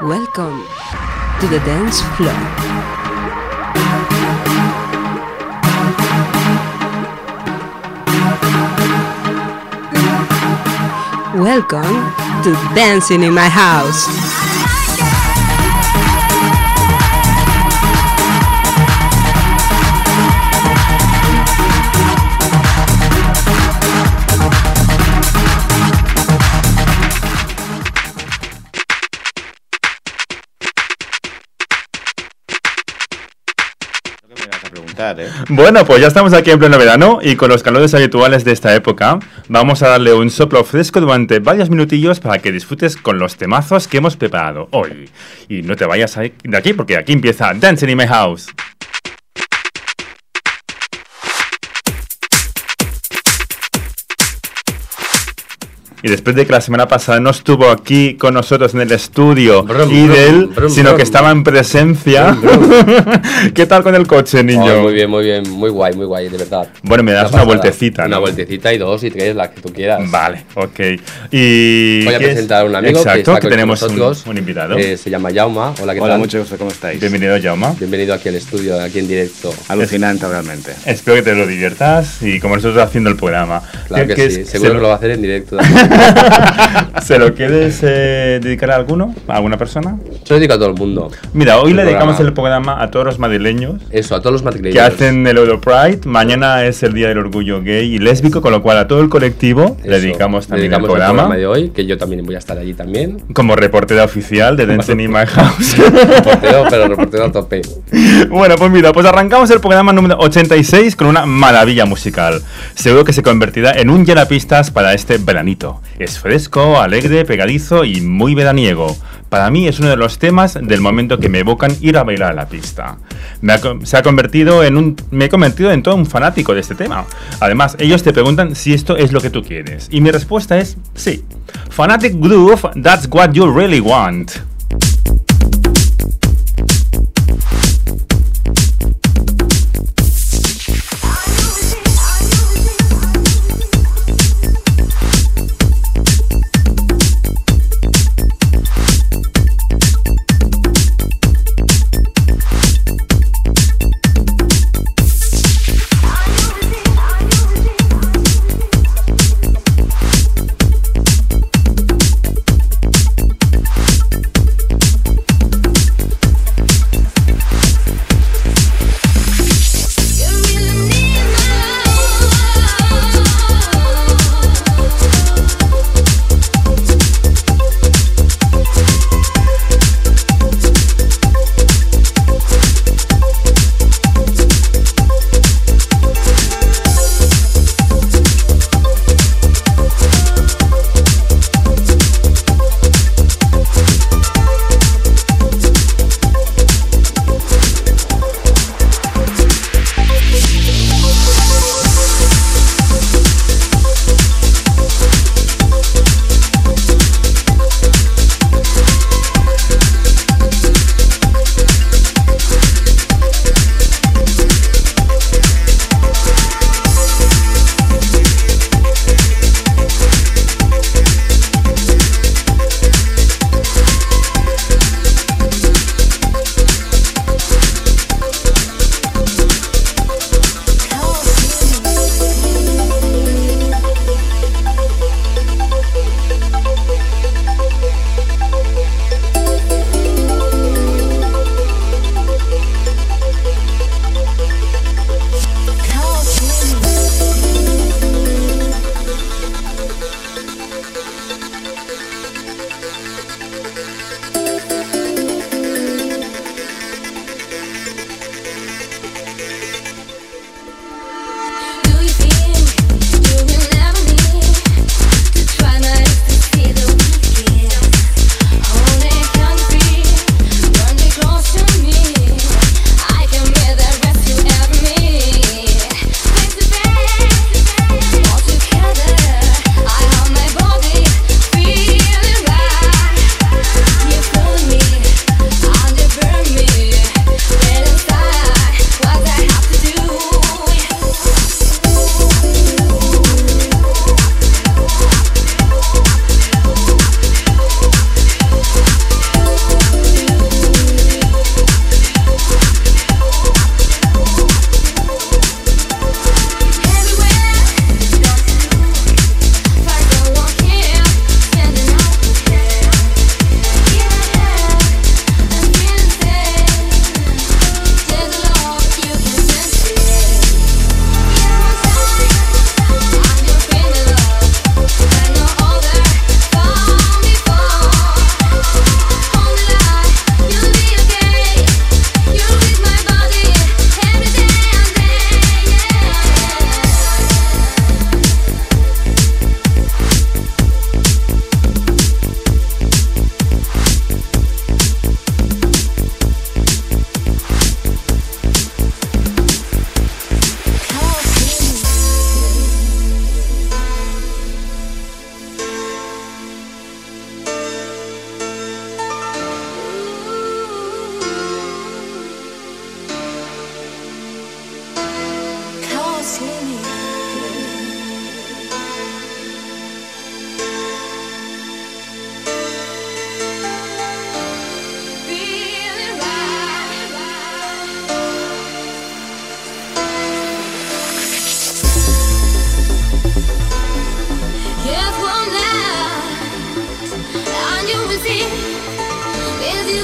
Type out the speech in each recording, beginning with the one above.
Welcome to the dance floor. Welcome to Dancing in My House. Bueno, pues ya estamos aquí en pleno verano y con los calores habituales de esta época vamos a darle un soplo fresco durante varios minutillos para que disfrutes con los temazos que hemos preparado hoy. Y no te vayas de aquí porque aquí empieza Dancing in My House. Y después de que la semana pasada no estuvo aquí con nosotros en el estudio sino que estaba en presencia. ¿Qué tal con el coche, niño? Muy bien, muy guay, de verdad. Bueno, me das una vueltecita, ¿no? Una vueltecita y 2 y 3, las que tú quieras. Vale, ok. Y voy a presentar a un amigo que está con tenemos nosotros. Un invitado. Se llama Jaume. Hola, ¿qué tal? Hola, mucho gusto, ¿cómo estáis? Bienvenido, Jaume. Bienvenido aquí al estudio, aquí en directo. Alucinante, realmente. Espero que te lo diviertas y como nosotros haciendo el programa. Claro que sí, seguro que lo va a hacer en directo. ¿Se lo quieres dedicar a alguno? ¿A alguna persona? Se lo dedico a todo el mundo. Mira, hoy le dedicamos el programa a todos los madrileños. Eso, a todos los madrileños. Que hacen el Europride. Mañana es el Día del Orgullo Gay y Lésbico, con lo cual a todo el colectivo le dedicamos también el programa de hoy, que yo también voy a estar allí también. Como reportera oficial de Dancing in My House. reportero a tope. Bueno, pues mira, pues arrancamos el programa número 86 con una maravilla musical. Seguro que se convertirá en un llenapistas para este veranito. Es fresco, alegre, pegadizo y muy veraniego. Para mí es uno de los temas del momento que me evocan ir a bailar a la pista. Me he convertido en todo un fanático de este tema. Además, ellos te preguntan si esto es lo que tú quieres. Y mi respuesta es sí. Fanatic Groove, that's what you really want.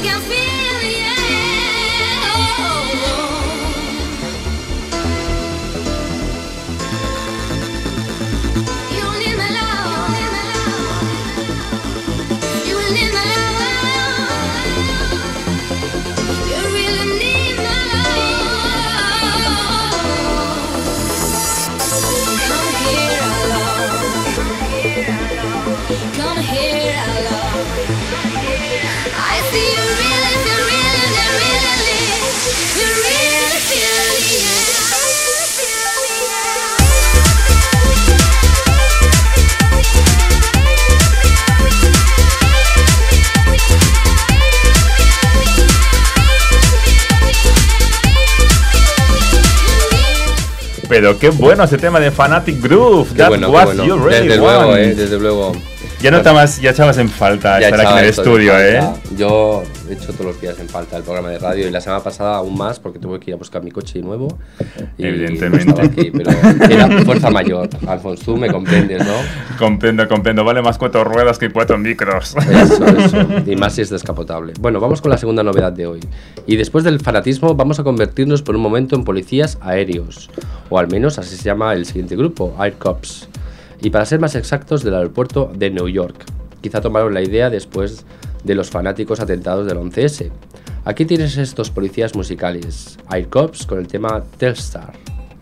Pero qué bueno ese tema de Fanatic Groove. Qué That bueno, was qué bueno. you really Desde luego, want. desde luego. Ya no estabas, ya echabas en falta Ya estar aquí en echaba el esto de estudio, falta. Yo he hecho todos los días en falta el programa de radio y la semana pasada aún más porque tuve que ir a buscar mi coche nuevo. Y Evidentemente. no estaba aquí, pero era fuerza mayor. Alfonso, tú me comprendes, ¿no? Comprendo. Vale más 4 ruedas que 4 micros. Eso. Y más si es descapotable. Bueno, vamos con la segunda novedad de hoy. Y después del fanatismo vamos a convertirnos por un momento en policías aéreos. O al menos así se llama el siguiente grupo, Air Cops. Y para ser más exactos, del aeropuerto de New York. Quizá tomaron la idea después de los fanáticos atentados del 11S. Aquí tienes estos policías musicales, Air Cops, con el tema Telstar.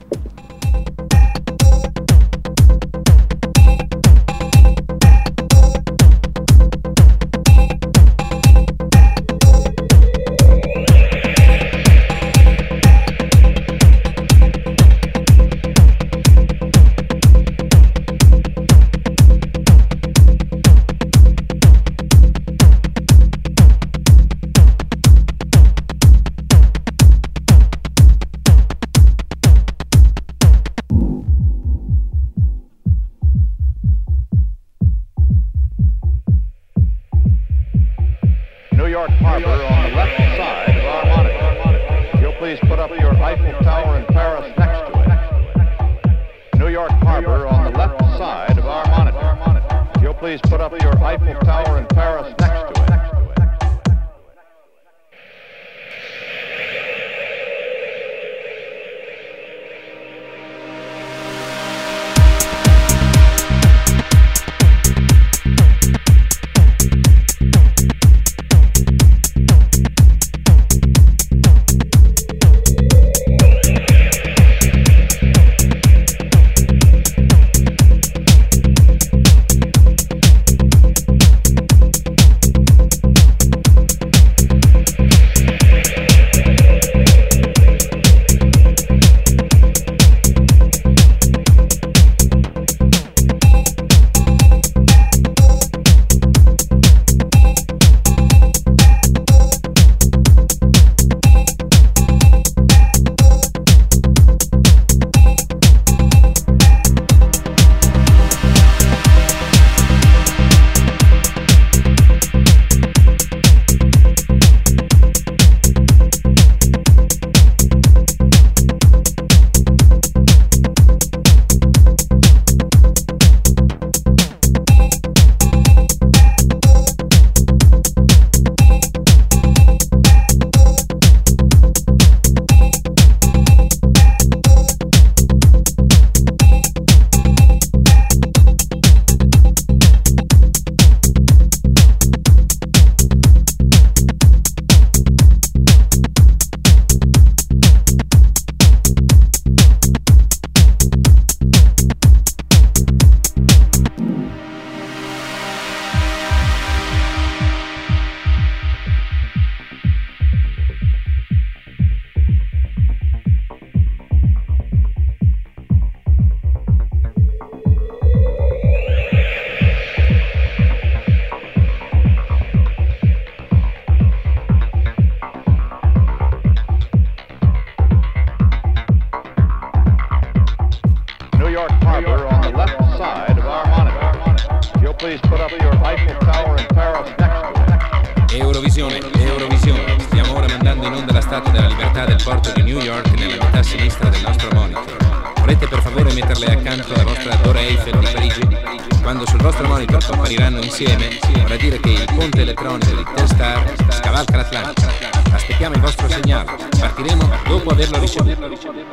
Eurovisione, stiamo ora mandando in onda la Statua della Libertà del porto di New York nella metà sinistra del nostro monitor. Volete per favore metterle accanto alla vostra Torre Eiffel di Parigi? Quando sul vostro monitor compariranno insieme, vorrà dire che il ponte elettronico di Telstar scavalca l'Atlantico. Aspettiamo il vostro segnale. Partiremo dopo averlo ricevuto.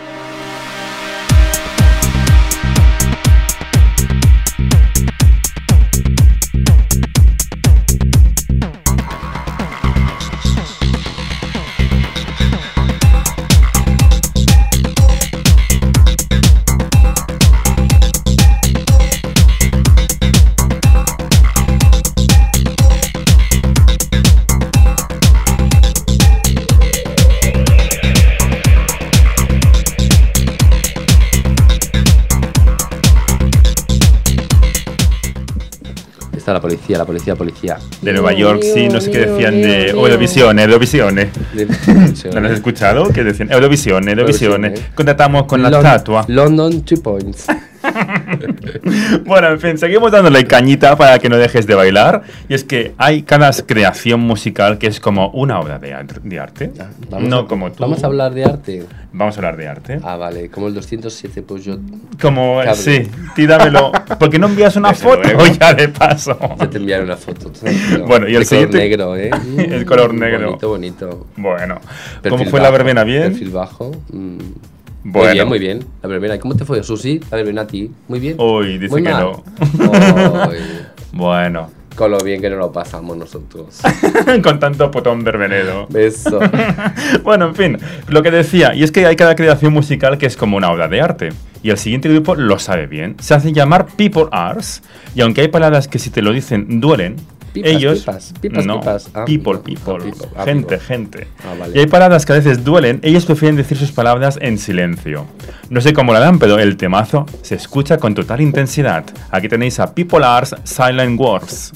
Está la policía. De Nueva York, sí, no sé qué decían de Eurovisión. ¿Lo has escuchado? Que decían Eurovisión. Contratamos con la estatua. London 2 points. Bueno, en fin, seguimos dándole cañita para que no dejes de bailar. Y es que hay cada creación musical que es como una obra de arte. Como tú. ¿Vamos a hablar de arte? Vamos a hablar de arte. Ah, vale, como el 207 Peugeot. Como, Cabre. sí, tíramelo. ¿Por qué no envías una foto? Ya de paso. Ya te enviaré una foto. Bueno, y el de siguiente. color negro, ¿eh? El color negro. Bonito. Bueno, Perfil ¿cómo fue bajo, la verbena? ¿Bien? Perfil bajo. Bueno. Muy bien. La verbena. ¿Cómo te fue, Susi? La verbena a ti. Muy bien. Uy, dice Muy que mal. no. Uy, Bueno, con lo bien que no lo pasamos nosotros. con tanto potón verbenero. Eso. Bueno, en fin, lo que decía, y es que hay cada creación musical que es como una obra de arte. Y el siguiente grupo lo sabe bien. Se hacen llamar People Arts, y aunque hay palabras que si te lo dicen duelen, ellos... Pipas. Ah, people. people. Gente. Ah, vale. Y hay palabras que a veces duelen, ellos prefieren decir sus palabras en silencio. No sé cómo la dan, pero el temazo se escucha con total intensidad. Aquí tenéis a People Arts Silent Words.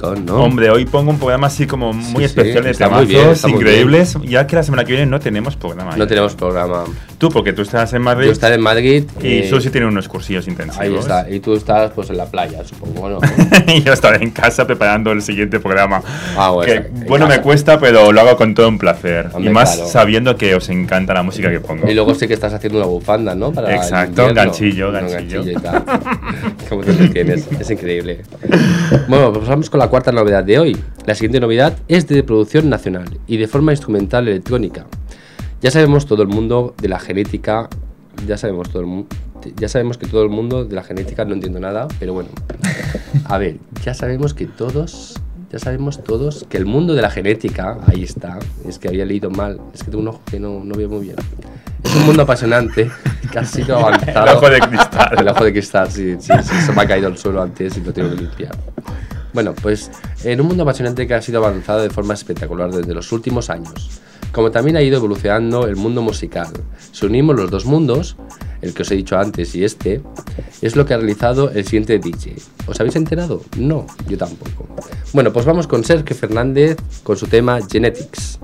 musicón, ¿no? Hombre, hoy pongo un programa así como muy Sí, especial de está muy bien, temazos está muy increíbles, ya que la semana que viene no tenemos programa. No tenemos programa. Tú, porque tú estás en Madrid Yo estaré en Madrid. y Susi tiene unos cursillos intensivos. Ahí está. Y tú estás pues en la playa, supongo, ¿no? Y yo estaré en casa preparando el siguiente programa. Ah, bueno, Que, en bueno, casa. me cuesta, pero lo hago con todo un placer. Hombre, y más claro. sabiendo que os encanta la música que pongo. Y luego sé que estás haciendo una bufanda, ¿no? Para el Exacto, invierno. ganchillo. Y tal. ¿Cómo te entretienes? Es increíble. Bueno, pues vamos con la cuarta novedad de hoy. La siguiente novedad es de producción nacional y de forma instrumental electrónica. Ya sabemos todo el mundo de la genética. Ya sabemos que todo el mundo de la genética no entiendo nada, pero bueno. A ver, ya sabemos todos que el mundo de la genética, ahí está, es que había leído mal, es que tengo un ojo que no veo muy bien. Es un mundo apasionante, que ha sido avanzado. El ojo de cristal. El ojo de cristal, sí, se me ha caído al suelo antes y lo tengo que limpiar. Bueno, pues en un mundo apasionante que ha sido avanzado de forma espectacular desde los últimos años, como también ha ido evolucionando el mundo musical. Si unimos los dos mundos, el que os he dicho antes y este, es lo que ha realizado el siguiente DJ. ¿Os habéis enterado? No, yo tampoco. Bueno, pues vamos con Sergio Fernández con su tema Genetics.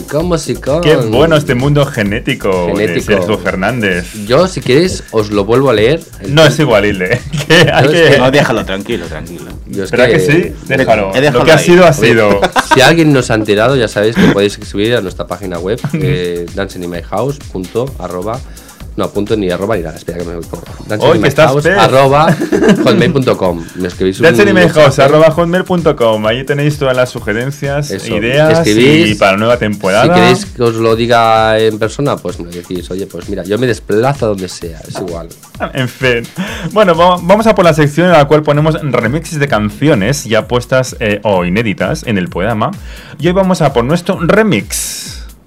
musicón. Qué bueno este mundo genético, de Genético. Sergio Fernández. Yo, si queréis, os lo vuelvo a leer. No es igual, Ile. Que hay No, es que- que- No, déjalo, tranquilo. Yo es ¿Verdad que sí? Déjalo. he dejado Lo que ha ahí. sido, ha sido. Si alguien nos ha enterado, ya sabéis que podéis escribir a nuestra página web, danceinmyhouse.arroba. No, punto ni arroba ni nada. Espera que me voy por. Hoy que estás feo. @hotmail.com. Me escribís un Danceinmyhouse@hotmail.com. Ahí tenéis todas las sugerencias, Eso. ideas Escribís. y para la nueva temporada. Si queréis que os lo diga en persona, pues me decís, oye, pues mira, yo me desplazo a donde sea, es igual. En fin. Bueno, vamos a por la sección en la cual ponemos remixes de canciones ya puestas o inéditas en el programa. Y hoy vamos a por nuestro remix.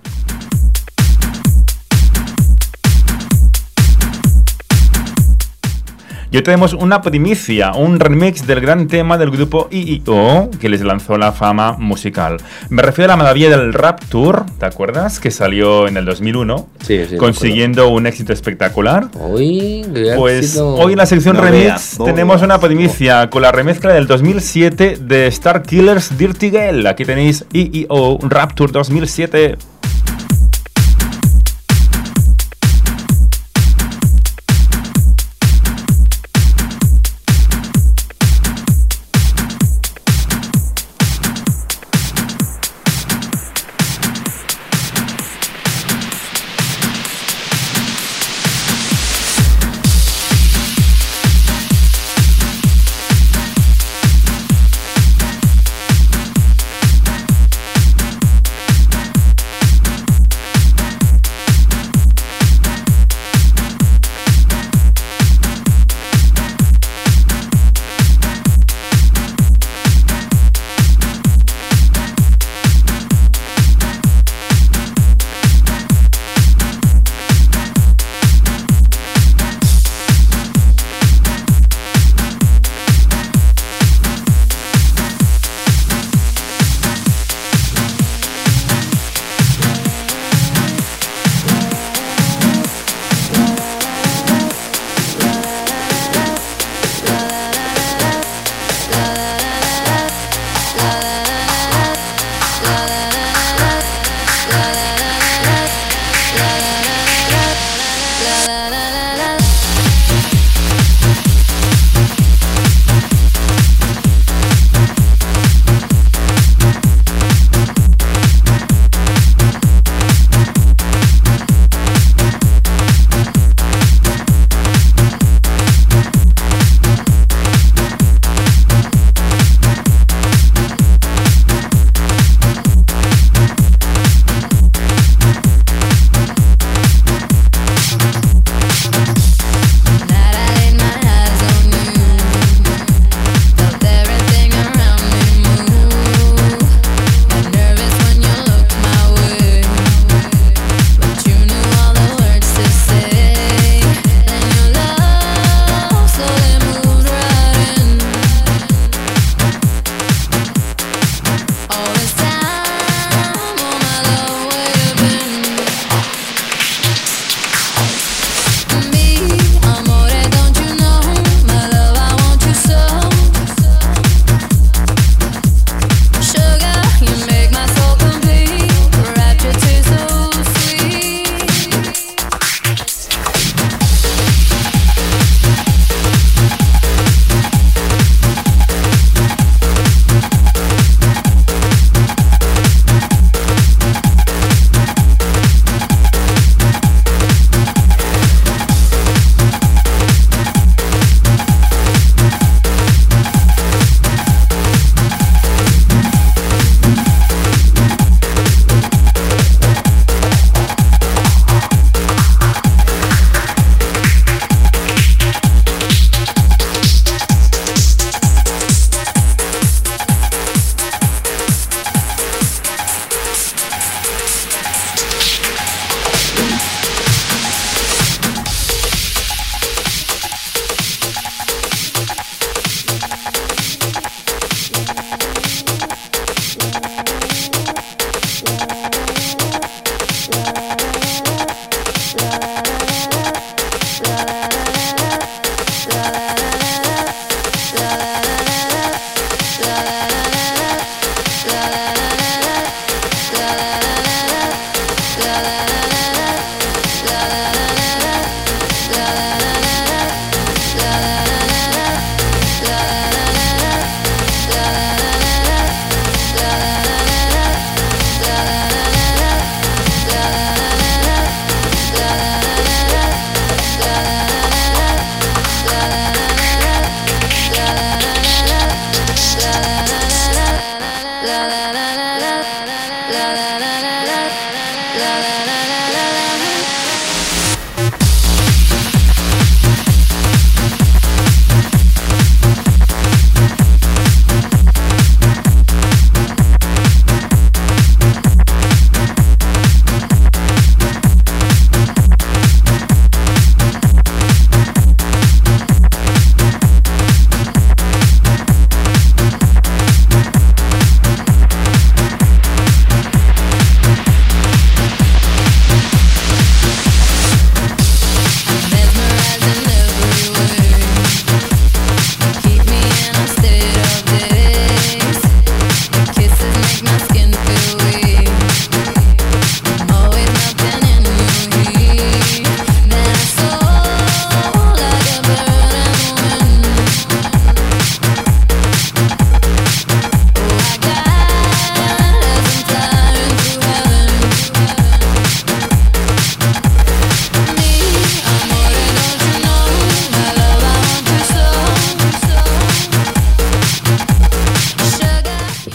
Y hoy tenemos una primicia, un remix del gran tema del grupo I.I.O. que les lanzó la fama musical. Me refiero a la maravilla del Rapture, ¿te acuerdas? Que salió en el 2001, Sí, sí. consiguiendo un éxito espectacular. Uy, qué Pues éxito. hoy en la sección No remix veas, no tenemos veas, una primicia con la remezcla del 2007 de Star Killers Dirty Girl. Aquí tenéis I.I.O. Rapture 2007.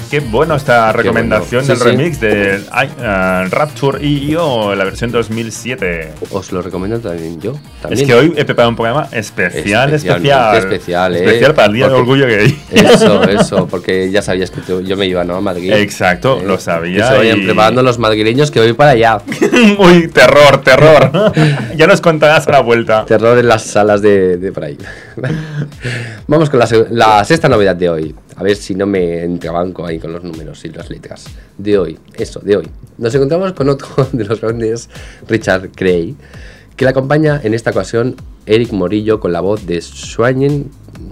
Qué bueno esta recomendación bueno. Sí, del sí. remix de Rapture EO, la versión 2007. Os lo recomiendo también yo. También. Es que hoy he preparado un programa especial Especial para el Día del Orgullo Gay. Eso, porque ya sabías que yo me iba, ¿no? A Madrid. Exacto, lo sabía. Y se vayan preparando los madrileños que voy para allá. Uy, terror. Ya nos contarás a la vuelta. Terror en las salas de por ahí. Vamos con la sexta novedad de hoy. A ver si no me entrebanco ahí con los números y las letras. De hoy. Nos encontramos con otro de los grandes, Richard Gray, que le acompaña en esta ocasión Eric Morillo con la voz de Sweeney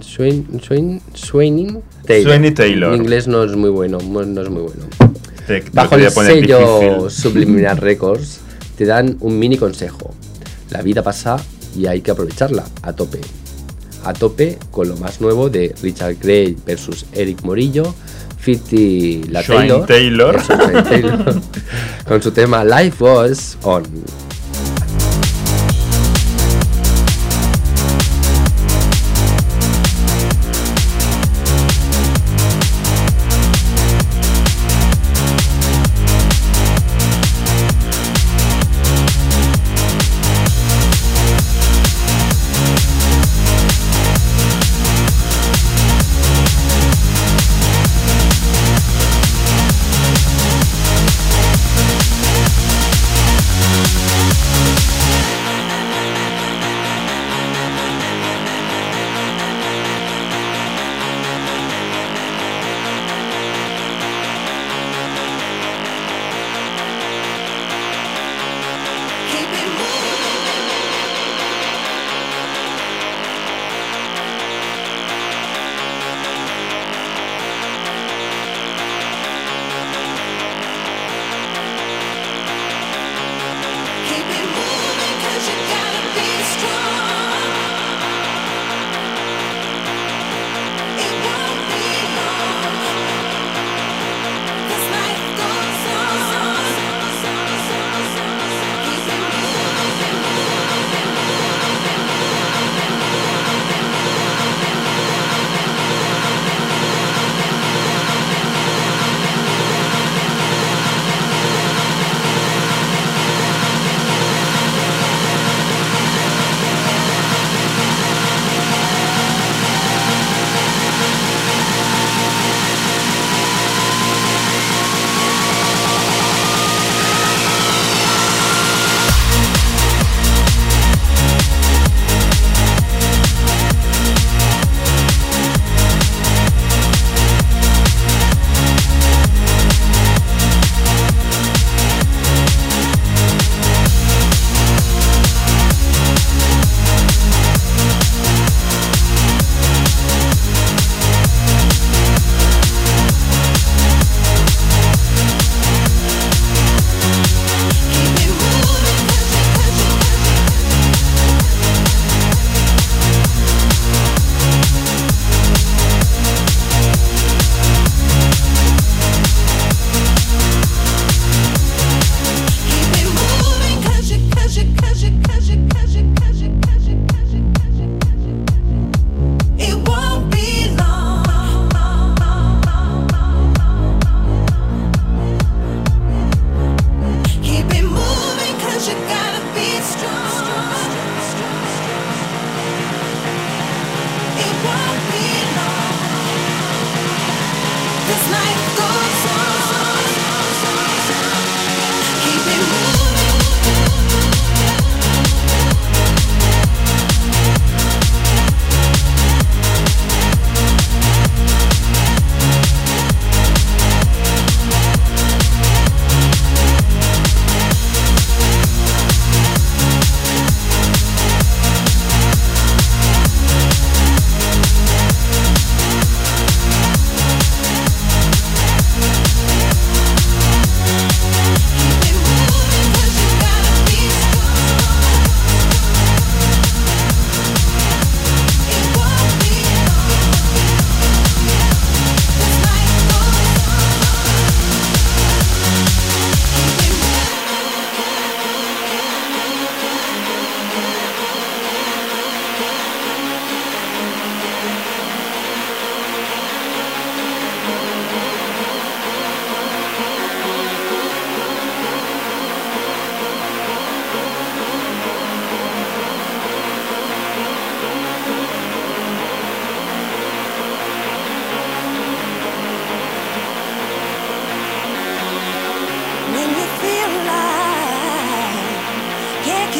Taylor. Mi inglés no es muy bueno. Bajo el sello Subliminal Records te dan un mini consejo. La vida pasa y hay que aprovecharla a tope. A tope con lo más nuevo de Richard Gray versus Eric Morillo, 50 la Taylor. Con su tema Life Was On.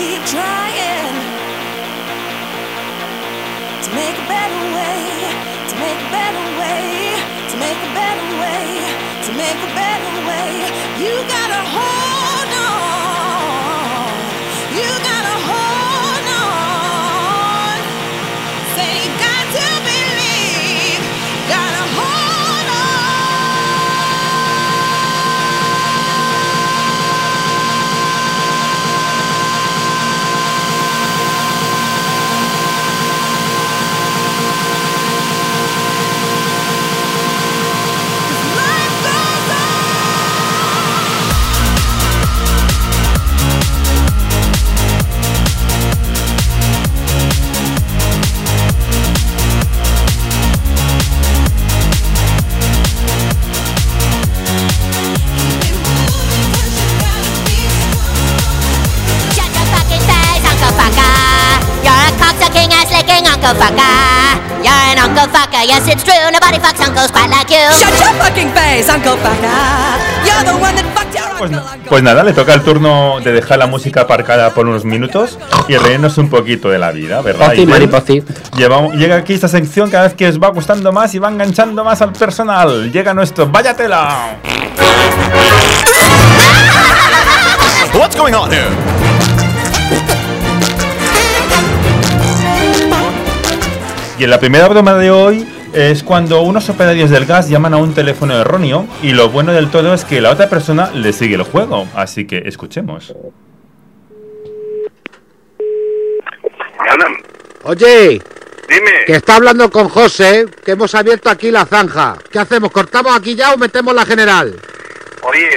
keep trying to make a better way, to make a better way, to make a better way, to make a better way. You gotta hold on, you gotta hold on. Say you got to believe, gotta hold on. Life goes Shut your fucking face, Uncle Fucker. You're a cocksucking ass licking Uncle Fucker. You're an Uncle Fucker, yes it's true. Nobody fucks uncles quite like you. Shut your fucking face, Uncle Fucker. You're the one that fucked your Pues, uncle. pues nada, le toca el turno de dejar la música aparcada por unos minutos y reírnos un poquito de la vida, ¿verdad? Pozi, Aiden? maripozi. Llega aquí esta sección cada vez que os va gustando más y va enganchando más al personal. Llega nuestro Vaya Tela. What's going on here? Y en la primera broma de hoy es cuando unos operarios del gas llaman a un teléfono erróneo y lo bueno del todo es que la otra persona le sigue el juego. Así que escuchemos. Oye, Dime. que está hablando con José, que hemos abierto aquí la zanja. ¿Qué hacemos? ¿Cortamos aquí ya o metemos la general? Oye,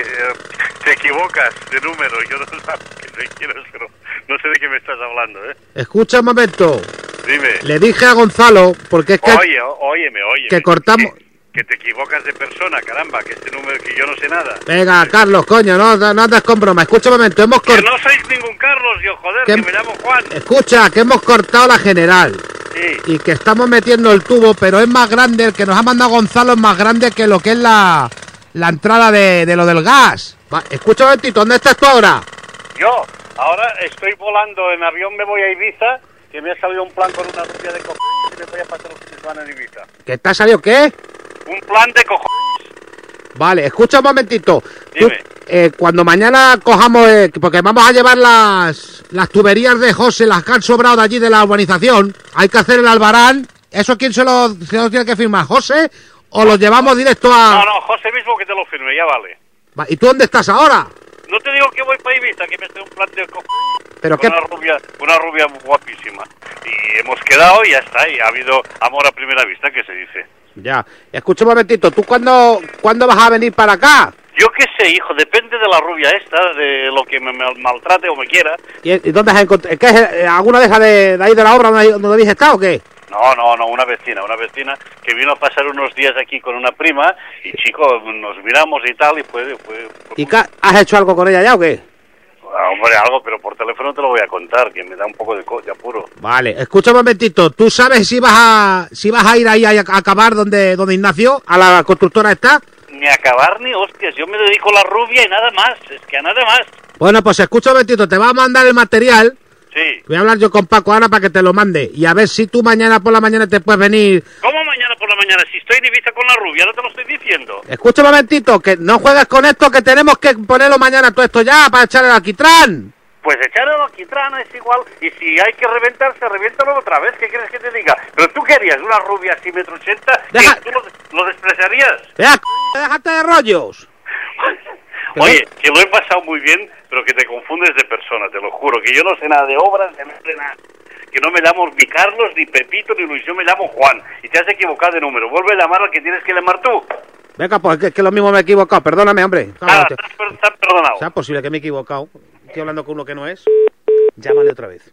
te equivocas de número. Yo no sé qué te quieres, pero no sé de qué me estás hablando, ¿eh? Escucha un momento. Dime. Le dije a Gonzalo, porque es que... Óyeme. Que cortamos... Que te equivocas de persona, caramba, que este número, que yo no sé nada. Venga, Carlos, coño, no andes con broma. Escucha un momento, hemos Que cortado... no sois ningún Carlos, yo, joder, ¿Qué? que me llamo Juan. Escucha, que hemos cortado la general. Sí. Y que estamos metiendo el tubo, pero es más grande, el que nos ha mandado Gonzalo es más grande que lo que es la entrada de lo del gas. Va, escucha un momentito, ¿dónde estás tú ahora? Yo, ahora estoy volando en avión, me voy a Ibiza, que me ha salido un plan con una rubia de cojones y me voy a pasar los fines de semana en Ibiza. ¿Que te ha salido qué? Un plan de cojones. Vale, escucha un momentito. Dime. Cuando mañana cojamos, porque vamos a llevar las tuberías de José, las que han sobrado de allí de la urbanización, hay que hacer el albarán. ¿Eso quién se lo tiene que firmar? ¿José? ¿O lo llevamos directo a...? No, José mismo que te lo firme, ya vale. Va, ¿y tú dónde estás ahora? No te digo que voy para Ibiza, que me estoy un plan de cojones. ¿Pero con qué? una rubia guapísima. Y hemos quedado y ya está, y ha habido amor a primera vista, que se dice. Ya. Escucha un momentito, ¿tú cuándo vas a venir para acá? Yo qué sé, hijo, depende de la rubia esta, de lo que me maltrate o me quiera. ¿Y dónde has encontrado? ¿Qué es? ¿Alguna de esas de ahí de la obra donde habéis estado o qué? No, una vecina que vino a pasar unos días aquí con una prima y chico, nos miramos y tal y fue ¿Y has hecho algo con ella ya o qué? hombre, algo, pero por teléfono te lo voy a contar, que me da un poco de apuro. Vale, escucha un momentito, ¿tú sabes si vas a ir ahí a acabar donde Ignacio, a la constructora esta? Ni acabar ni hostias, yo me dedico a la rubia y nada más, es que a nada más. Bueno, pues escucha un momentito, te va a mandar el material. Sí. Voy a hablar yo con Paco ahora para que te lo mande. Y a ver si tú mañana por la mañana te puedes venir. ¿Cómo mañana por la mañana? Si estoy en Ibiza con la rubia, no te lo estoy diciendo. Escucha un momentito, que no juegues con esto, que tenemos que ponerlo mañana todo esto ya para echar el alquitrán. Pues echar el alquitrán es igual, y si hay que reventarse, reviéntalo otra vez, ¿qué quieres que te diga? Pero tú querías una rubia así metro 80, ¿tú lo despreciarías? Déjate de rollos. Oye, que lo he pasado muy bien, pero que te confundes de persona, te lo juro, que yo no sé nada de obras, de nada. Que no me llamo ni Carlos, ni Pepito, ni Luis, yo me llamo Juan, y te has equivocado de número, vuelve a llamar al que tienes que llamar tú. Venga, pues que lo mismo me he equivocado, perdóname, hombre. Estás perdonado. ¿Será posible que me he equivocado? Estoy hablando con uno que no es. Llámale otra vez.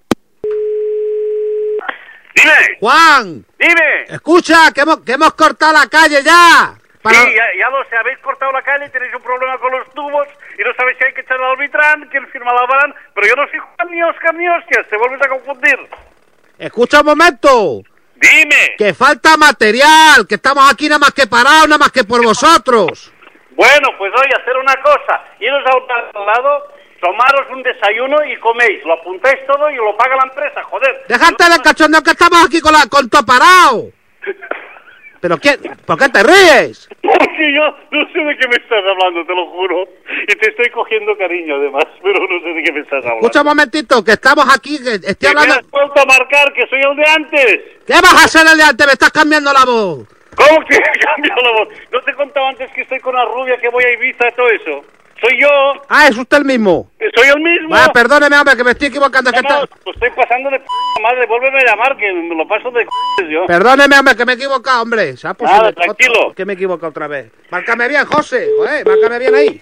¡Dime! ¡Juan! ¡Dime! Escucha, que hemos cortado la calle ya. Sí, ya lo sé, habéis cortado la calle, tenéis un problema con los tubos y no sabéis si hay que echar al albitrán, quién firma la albarán, pero yo no soy Juan ni Oscar ni hostias, te vuelves a confundir. Escucha un momento. Dime. Que falta material, que estamos aquí nada más que parados, nada más que por vosotros. Bueno, pues voy a hacer una cosa, iros a un lado, tomaros un desayuno y coméis. Lo apuntáis todo y lo paga la empresa, joder. Déjate de cachondeo que estamos aquí con todo parado. ¿Pero qué? ¿Por qué te ríes? Porque yo no sé de qué me estás hablando, te lo juro. Y te estoy cogiendo cariño, además, pero no sé de qué me estás hablando. Escucha un momentito, que estamos aquí, que estoy ¿Que hablando... me has vuelto a marcar, que soy el de antes? ¿Qué vas a hacer el de antes? Me estás cambiando la voz. ¿Cómo que he cambiado la voz? ¿No te contaba antes que estoy con la rubia, que voy a Ibiza y todo eso? Soy yo. Ah, es usted el mismo. Soy el mismo. Vaya, perdóneme, hombre, que me estoy equivocando. No, lo estoy pasando de p*** madre. Vuélveme a llamar, que me lo paso de c*** yo. Perdóneme, hombre, que me he equivocado, hombre. ¿Será posible? Nada, tranquilo. Que me he equivocado otra vez. Márcame bien, José. Joder, márcame bien ahí.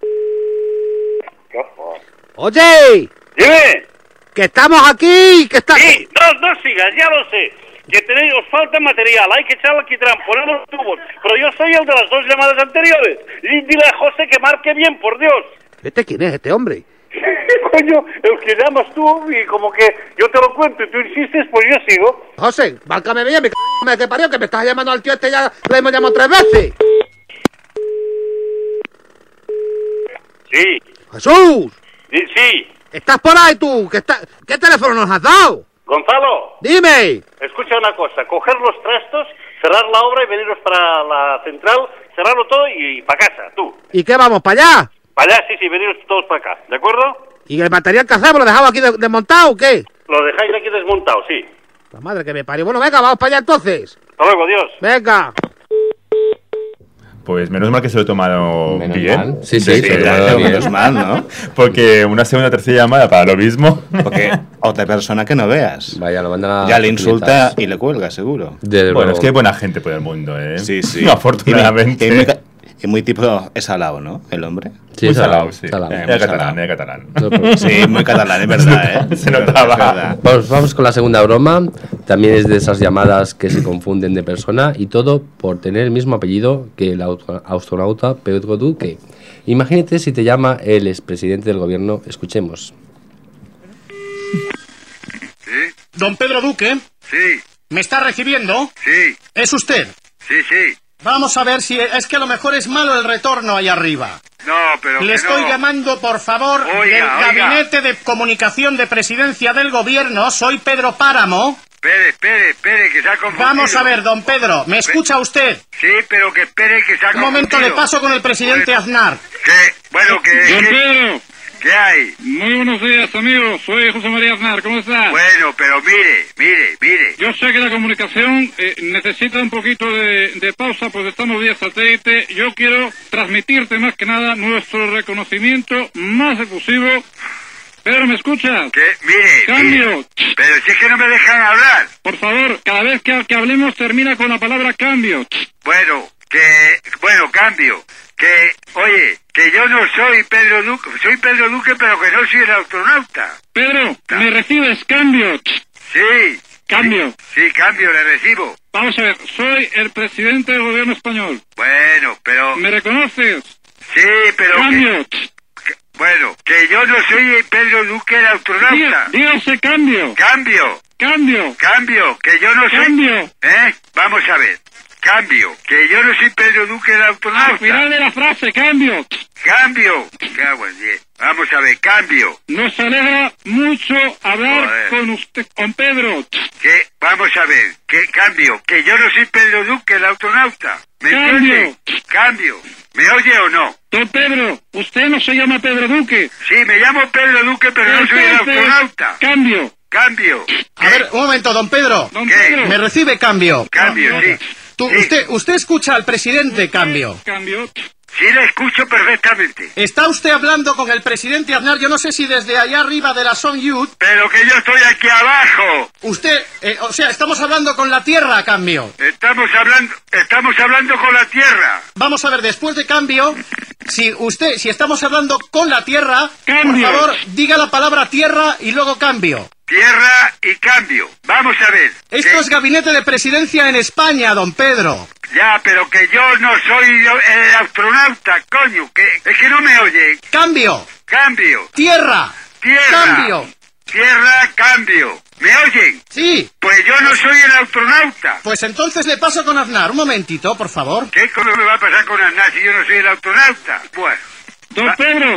Oye. Dime. Que estamos aquí, que está... Sí, no sigas, ya lo sé. Que tenéis, os falta material, hay que echar alquitrán, ponemos los tubos. Pero yo soy el de las 2 llamadas anteriores. Y dile a José que marque bien, por Dios. ¿Este quién es, este hombre? Coño, el que llamas tú y como que yo te lo cuento y tú insistes, pues yo sigo. José, márcame bien, me que parió, que me estás llamando al tío este, ya le hemos llamado 3 veces. Sí. ¡Jesús! Sí. ¿Estás por ahí tú? ¿Qué teléfono nos has dado? Gonzalo. Dime. Escucha una cosa, coger los trastos, cerrar la obra y veniros para la central, cerrarlo todo y para casa, tú. ¿Y qué, vamos, para allá? Para allá, sí, veniros todos para acá, ¿de acuerdo? ¿Y el material que hacemos lo dejamos aquí desmontado o qué? Lo dejáis aquí desmontado, sí. La madre que me parió. Bueno, venga, vamos para allá entonces. Hasta luego, adiós. Venga. Pues menos mal que se lo he tomado Menos bien. mal. Sí, se lo he tomado bien. Menos mal, ¿no? Porque una segunda o tercera llamada para lo mismo. Porque otra persona que no veas. Vaya, lo mandan a... Ya le insulta y le cuelga, seguro. Bueno, es que hay buena gente por el mundo, ¿eh? Sí, sí. Afortunadamente. Y muy tipo, es salado, ¿no? El hombre. Sí, muy salado, sí. salado. Era catalán. Sí, muy catalán, es verdad, ¿eh? Se notaba. Es verdad. Vamos con la segunda broma. También es de esas llamadas que se confunden de persona y todo por tener el mismo apellido que el astronauta Pedro Duque. Imagínate si te llama el expresidente del gobierno. Escuchemos. ¿Sí? Don Pedro Duque. Sí. ¿Me está recibiendo? Sí. ¿Es usted? Sí, sí. Vamos a ver si es que a lo mejor es malo el retorno ahí arriba. No, pero Le que estoy no. llamando, por favor, Oiga, del oiga. Gabinete de Comunicación de Presidencia del Gobierno. Soy Pedro Páramo. Espere, que se ha confundido. Vamos a ver, don Pedro, ¿me escucha usted? Sí, pero que espere, que se ha Un momento, le paso con el presidente Aznar. Bueno, que... Don Pedro. ¿Qué hay? Muy buenos días, amigos. Soy José María Aznar. ¿Cómo está? Bueno, pero mire. Yo sé que la comunicación necesita un poquito de pausa, pues estamos vía satélite. Yo quiero transmitirte más que nada nuestro reconocimiento más efusivo. Pedro, ¿me escuchas? Mire. Cambio. Pero si es que no me dejan hablar. Por favor, cada vez que hablemos termina con la palabra cambio. Bueno, cambio. Oye, que yo no soy Pedro Duque, soy Pedro Duque, pero que no soy el astronauta. Pedro, ¿me recibes? Cambio. Sí. Cambio. Sí, cambio, le recibo. Vamos a ver, soy el presidente del gobierno español. Bueno, pero... ¿Me reconoces? Sí, pero... Cambio. Que yo no soy Pedro Duque, el astronauta. Dígase cambio. Cambio, que yo no soy... Cambio. Vamos a ver. Cambio, que yo no soy Pedro Duque, el astronauta. Al final de la frase, cambio. Cago en 10. Vamos a ver, cambio. Nos alegra mucho hablar con usted, con Pedro. Vamos a ver, cambio, que yo no soy Pedro Duque, el astronauta. ¿Me entiende? Cambio. ¿Me oye o no? Don Pedro, usted no se llama Pedro Duque. Sí, me llamo Pedro Duque, pero no soy el astronauta. Cambio. A ver, un momento, don Pedro. ¿Me recibe cambio? Cambio, sí. Usted escucha al presidente, cambio. Sí, le escucho perfectamente. Está usted hablando con el presidente Aznar, yo no sé si desde allá arriba de la Son Youth. Pero que yo estoy aquí abajo. Usted, estamos hablando con la Tierra, cambio. Estamos hablando con la Tierra. Vamos a ver, después de cambio, si estamos hablando con la Tierra, cambio. Por favor, diga la palabra Tierra y luego cambio. Tierra y cambio. Vamos a ver. Esto es Gabinete de Presidencia en España, don Pedro. Ya, pero que yo no soy el astronauta, coño, es que no me oye. Cambio. Tierra. Cambio. ¿Me oyen? Sí. Pues yo no soy el astronauta. Pues entonces le paso con Aznar. Un momentito, por favor. ¿Qué? ¿Cómo me va a pasar con Aznar si yo no soy el astronauta? Bueno. Don Pedro.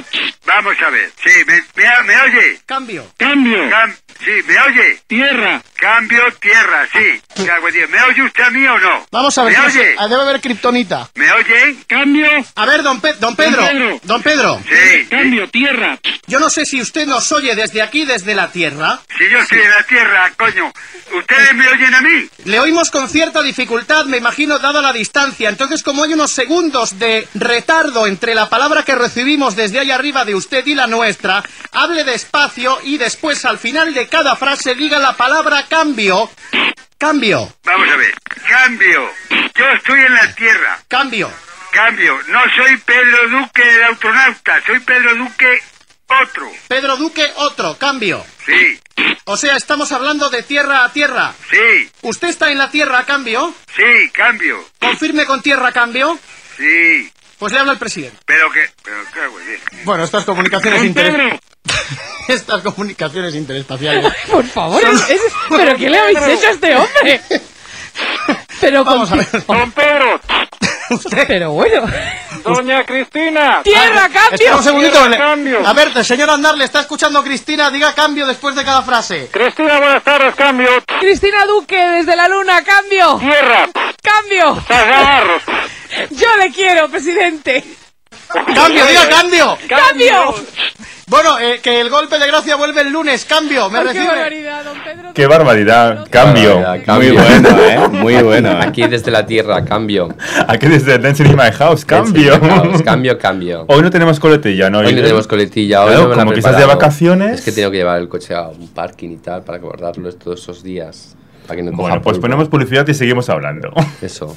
Vamos a ver. Sí, ¿me oye? Cambio. Sí, ¿me oye? Tierra. Cambio, tierra, sí. Cago en Dios. ¿Me oye usted a mí o no? Vamos a ver. ¿Me oye? Debe haber kriptonita. ¿Me oye? Cambio. A ver, don Pedro. Don Pedro. Sí. Cambio, tierra. Yo no sé si usted nos oye desde aquí, desde la Tierra. Si yo estoy en la tierra, coño. ¿Ustedes me oyen a mí? Le oímos con cierta dificultad, me imagino, dada la distancia. Entonces, como hay unos segundos de retardo entre la palabra que recibimos desde ahí arriba de usted y la nuestra, hable despacio y después, al final de cada frase, diga la palabra cambio. Cambio. Vamos a ver. Cambio. Yo estoy en la tierra. Cambio. Cambio. No soy Pedro Duque el astronauta. Soy Pedro Duque otro. Pedro Duque otro. Cambio. Sí. O sea, estamos hablando de tierra a tierra. Sí. ¿Usted está en la tierra, cambio? Sí, cambio. ¿Confirme con tierra, cambio? Sí. Pues le habla el presidente. Pero qué güey. Bueno, estas comunicaciones Estas comunicaciones interespaciales. Por favor, ¿pero qué le habéis hecho a este hombre? Pero vamos a ver. Don Pedro. Pero bueno. Doña Cristina. ¡Tierra, cambio! Espera un segundito. Cambio. A ver, señor Aznar, le está escuchando Cristina. Diga cambio después de cada frase. Cristina, buenas tardes, cambio. Cristina Duque, desde la luna, cambio. Tierra. Cambio. Zagarros. Yo le quiero, presidente. Cambio, diga cambio. Cambio. Bueno, que el golpe de gracia vuelve el lunes. Cambio, ¿me recibe? Qué barbaridad, don Pedro. ¡Qué barbaridad! Cambio. Cambio. Muy bueno, Muy bueno. Aquí desde la tierra, cambio. Aquí desde Dancing in My House, cambio. Cambio. Hoy no tenemos coletilla, ¿no? Hoy no tenemos coletilla. Hoy Claro, no me la como he que estás de preparado. vacaciones. Es que tengo que llevar el coche a un parking y tal para guardarlo todos esos días. Para que no coja Bueno, pues polvo. ponemos publicidad y seguimos hablando. Eso.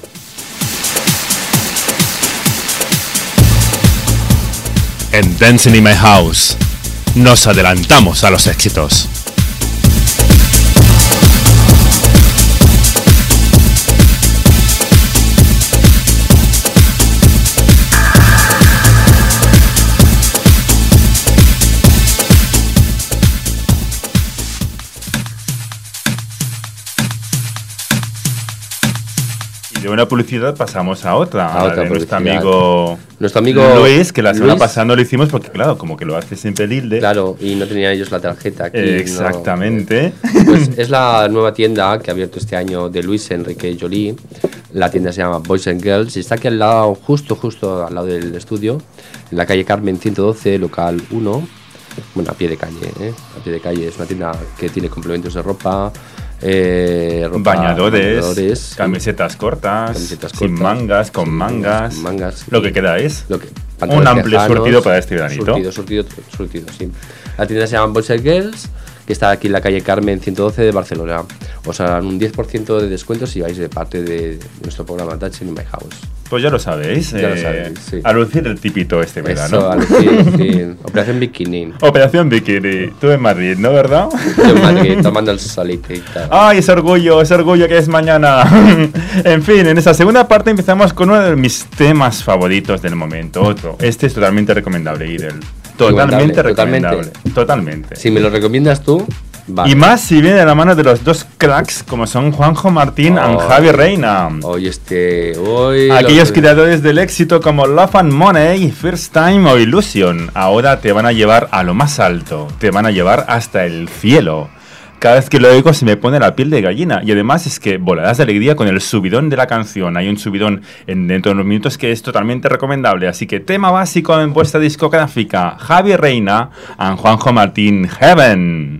En Dancing in My House nos adelantamos a los éxitos. De una publicidad pasamos a otra. A otra de nuestro publicidad. amigo Luis, que la semana Luis. pasada no lo hicimos porque, claro, como que lo hace sin pedirle. Claro, y no tenían ellos la tarjeta aquí. Exactamente. No. Pues es la nueva tienda que ha abierto este año de Luis Enrique Jolie. La tienda se llama Boys and Girls y está aquí al lado, justo al lado del estudio, en la calle Carmen 112, local 1. Bueno, a pie de calle, ¿eh? A pie de calle. Es una tienda que tiene complementos de ropa. Bañadores, camisetas cortas, sin mangas, con mangas. Lo que queda es un amplio surtido para este veranito. Surtido, sí. La tienda se llama Boys and Girls, que está aquí en la calle Carmen 112 de Barcelona. Os harán un 10% de descuento si vais de parte de nuestro programa Dancing in My House. Pues ya lo sabéis. Ya lo sabéis, sí. A lucir el tipito este verano. Eso, a lucir, sí. Operación Bikini. Operación Bikini. Tú en Madrid, ¿no, verdad? Yo en Madrid, tomando el solito y tal. ¡Ay, ese orgullo que es mañana! En fin, en esta segunda parte empezamos con uno de mis temas favoritos del momento. Otro. Este es totalmente recomendable, Idel. Totalmente recomendable. Totalmente. Si me lo recomiendas tú, vale. Y más si viene de la mano de los dos cracks como son Juanjo Martín y Javi Reina. Aquellos creadores del éxito como Love and Money, First Time o Illusion. Ahora te van a llevar a lo más alto. Te van a llevar hasta el cielo. Cada vez que lo oigo se me pone la piel de gallina. Y además es que volarás de alegría con el subidón de la canción. Hay un subidón dentro de unos minutos que es totalmente recomendable. Así que tema básico en vuestra discográfica. Javi Reina y Juanjo Martín, Heaven.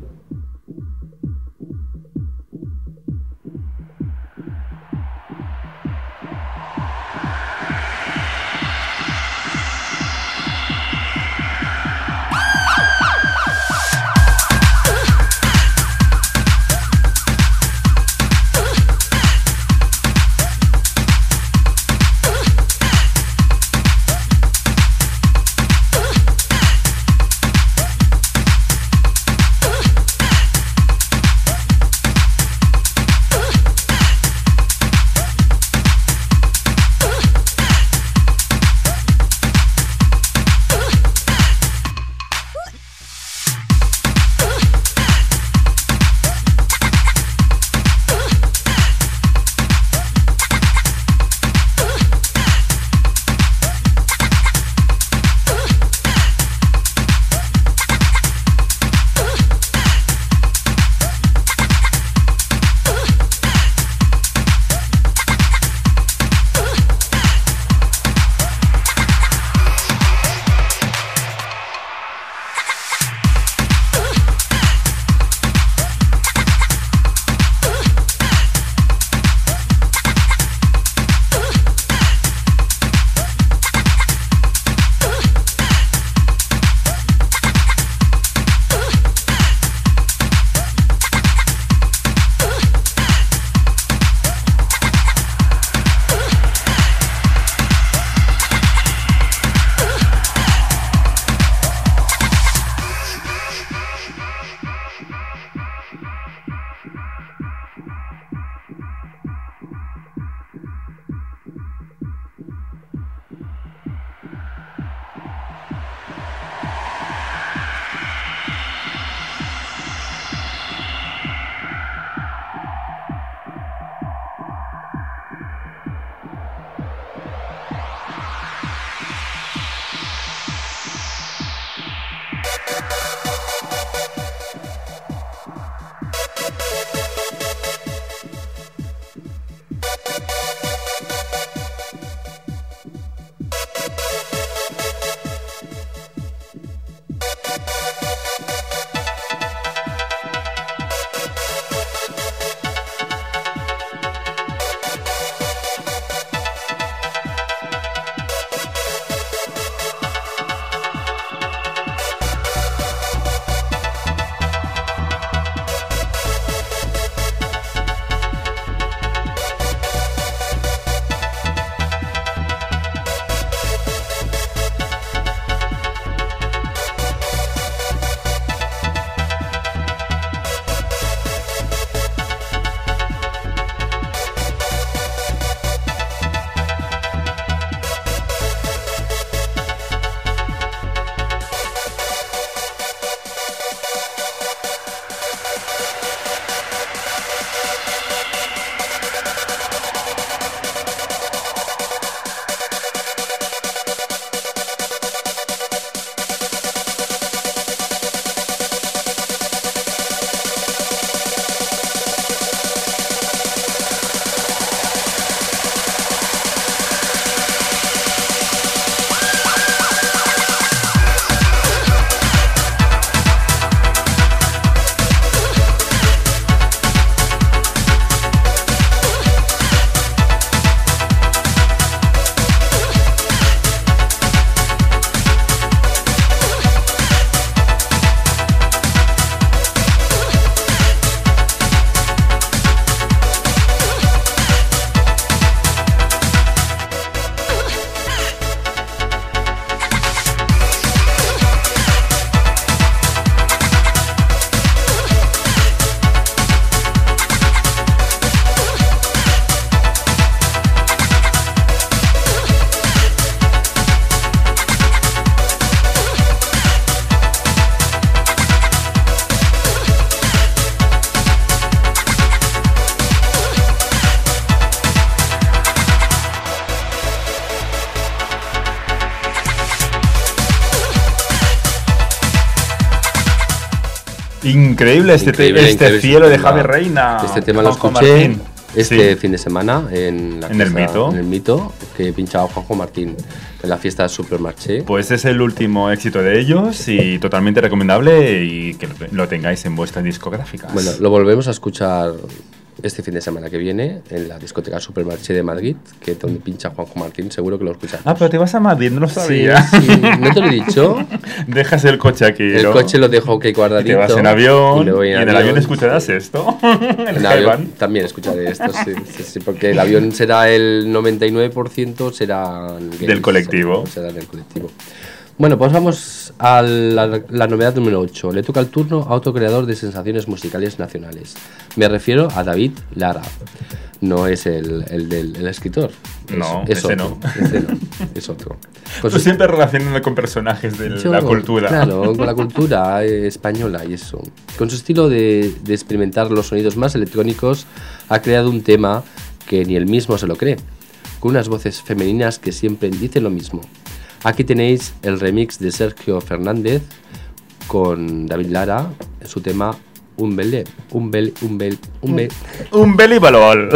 Increíble Increíble cielo de tema. Javi Reina. Este tema lo Juanjo escuché Martín. este fin de semana en El Mito. En el Mito, que pinchaba Juanjo Martín en la fiesta de Supermarché. Pues es el último éxito de ellos y totalmente recomendable y que lo tengáis en vuestras discográficas. Bueno, lo volvemos a escuchar este fin de semana que viene en la discoteca Supermarché de Madrid, que es donde pincha Juanjo Martín, seguro que lo escuchas. Ah, pero te vas a Madrid, no lo sabía. Sí, ¿no te lo he dicho? Dejas el coche aquí. El coche lo dejo que guardadito. Y te vas en avión. Y me voy en el avión escucharás esto. En avión también escucharé esto, sí, porque el avión será el 99% serán gays, del colectivo. Será del colectivo. Bueno, pues vamos a la novedad número 8. Le toca el turno a otro creador de sensaciones musicales nacionales. Me refiero a David Lara. No es el escritor. No, es ese otro, no. Ese no, es otro. Tú siempre relacionando con personajes de la cultura. Claro, con la cultura española y eso. Con su estilo de experimentar los sonidos más electrónicos, ha creado un tema que ni él mismo se lo cree, con unas voces femeninas que siempre dicen lo mismo. Aquí tenéis el remix de Sergio Fernández con David Lara en su tema Un Belé. Un Belibalol.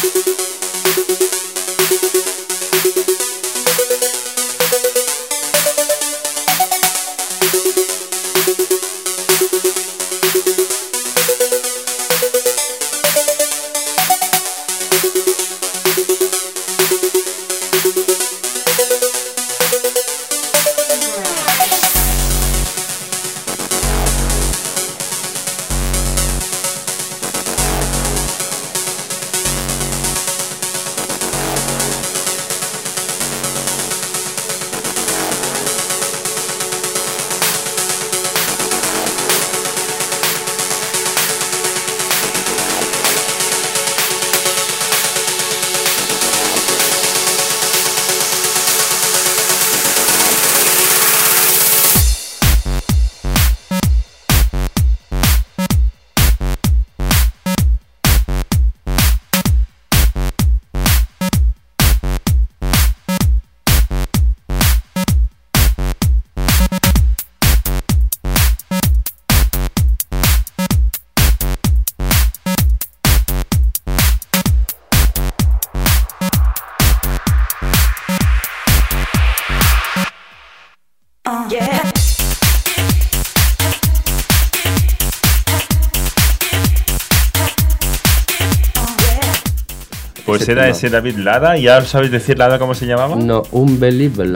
Pues era ese David Lara. ¿Ya sabéis decir Lara cómo se llamaba? No, Unbelievable.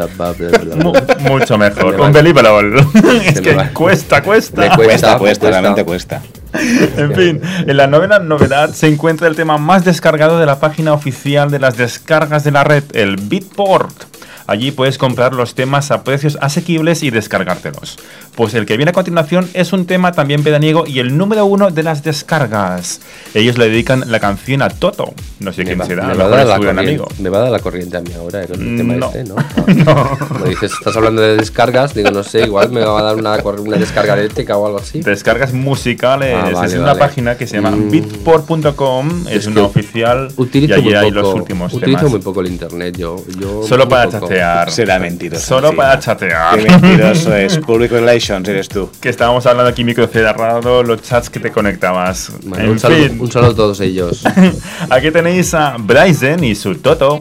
Mucho mejor. Unbelievable. Es que cuesta. Realmente cuesta. En fin, en la novena novedad se encuentra el tema más descargado de la página oficial de las descargas de la red, el Beatport. Allí puedes comprar los temas a precios asequibles y descargártelos. Pues el que viene a continuación es un tema también pedaniego y el número 1 de las descargas. Ellos le dedican la canción a Toto. No sé quién será, me va a dar la corriente a mí ahora con el tema no. este, ¿no? No. Como dices, estás hablando de descargas, digo, no sé, igual me va a dar una descarga eléctrica o algo así. Descargas musicales. Es una página que se llama beatport.com, es una oficial y allí hay los últimos temas. Utilizo muy poco el internet, yo solo para chatear. Será mentiroso. Solo para chatear. Qué mentiroso es. Public Relations eres tú. Que estábamos hablando aquí micro cerrado, los chats que te conectabas. Bueno, un saludo a todos ellos. Aquí tenéis a Bryson y su Toto.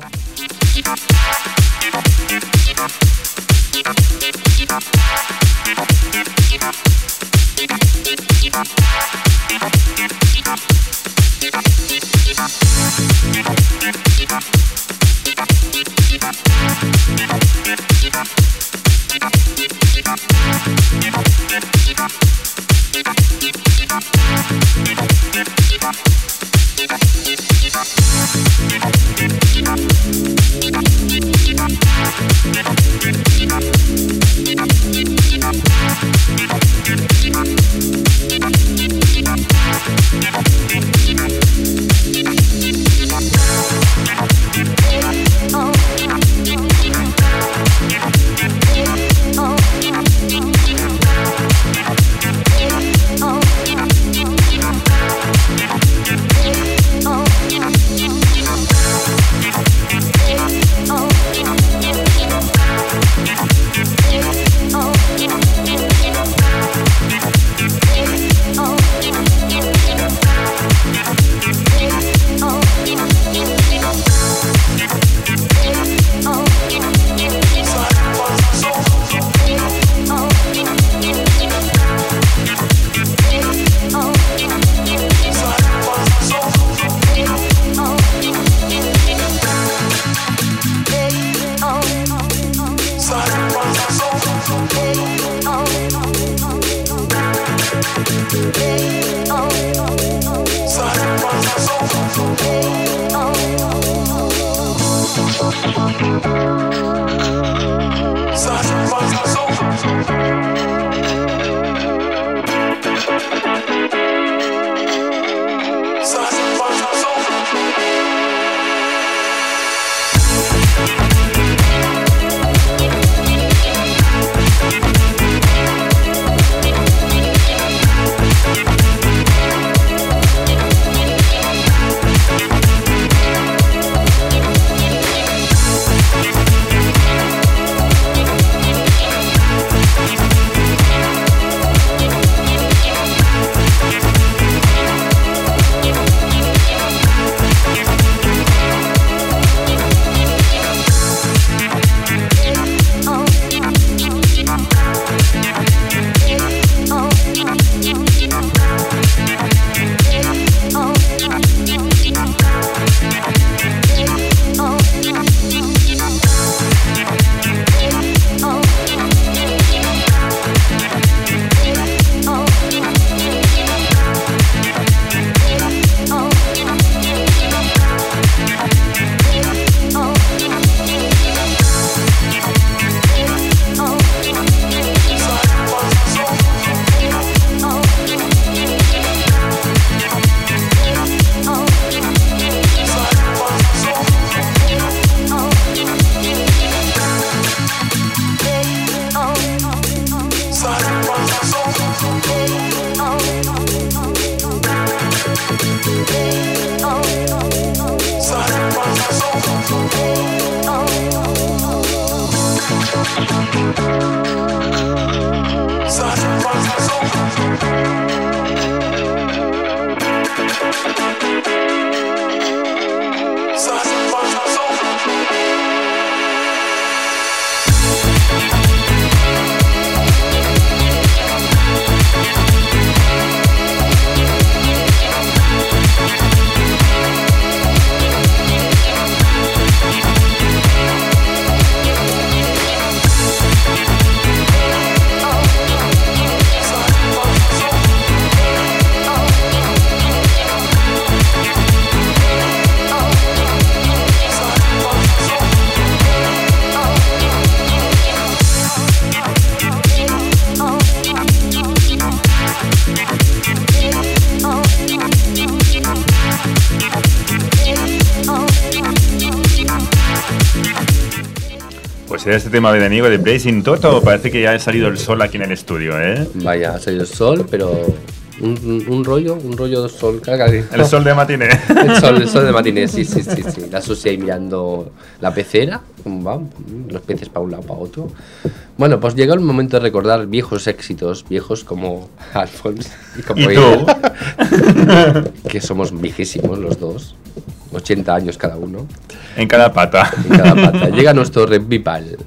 Pues era este tema veraniego de Blazing Toto. Parece que ya ha salido el sol aquí en el estudio, ¿eh? Vaya, ha salido el sol, pero un rollo de sol. El sol de matiné. El sol de matiné, sí. La Susi ahí mirando la pecera, cómo van los peces para un lado, para otro. Bueno, pues llegó el momento de recordar viejos éxitos, viejos como Alphonse y como ¿Y ella, que somos viejísimos los dos, 80 años cada uno. En cada pata. Llega nuestro revival.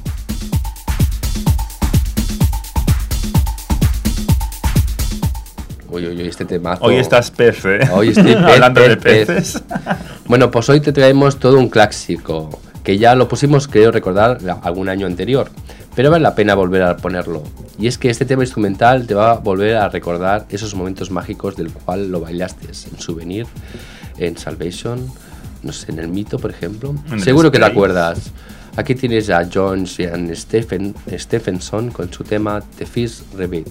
Uy, este temazo. Hoy estás pez, ¿eh? Hoy estoy hablando de peces. Bueno, pues hoy te traemos todo un clásico, que ya lo pusimos, creo recordar, algún año anterior, pero vale la pena volver a ponerlo. Y es que este tema instrumental te va a volver a recordar esos momentos mágicos del cual lo bailaste en Souvenir, en Salvation, no sé, en El Mito, por ejemplo. Seguro que te acuerdas. Aquí tienes a Jones y a Stephenson con su tema The Fish Rebeat.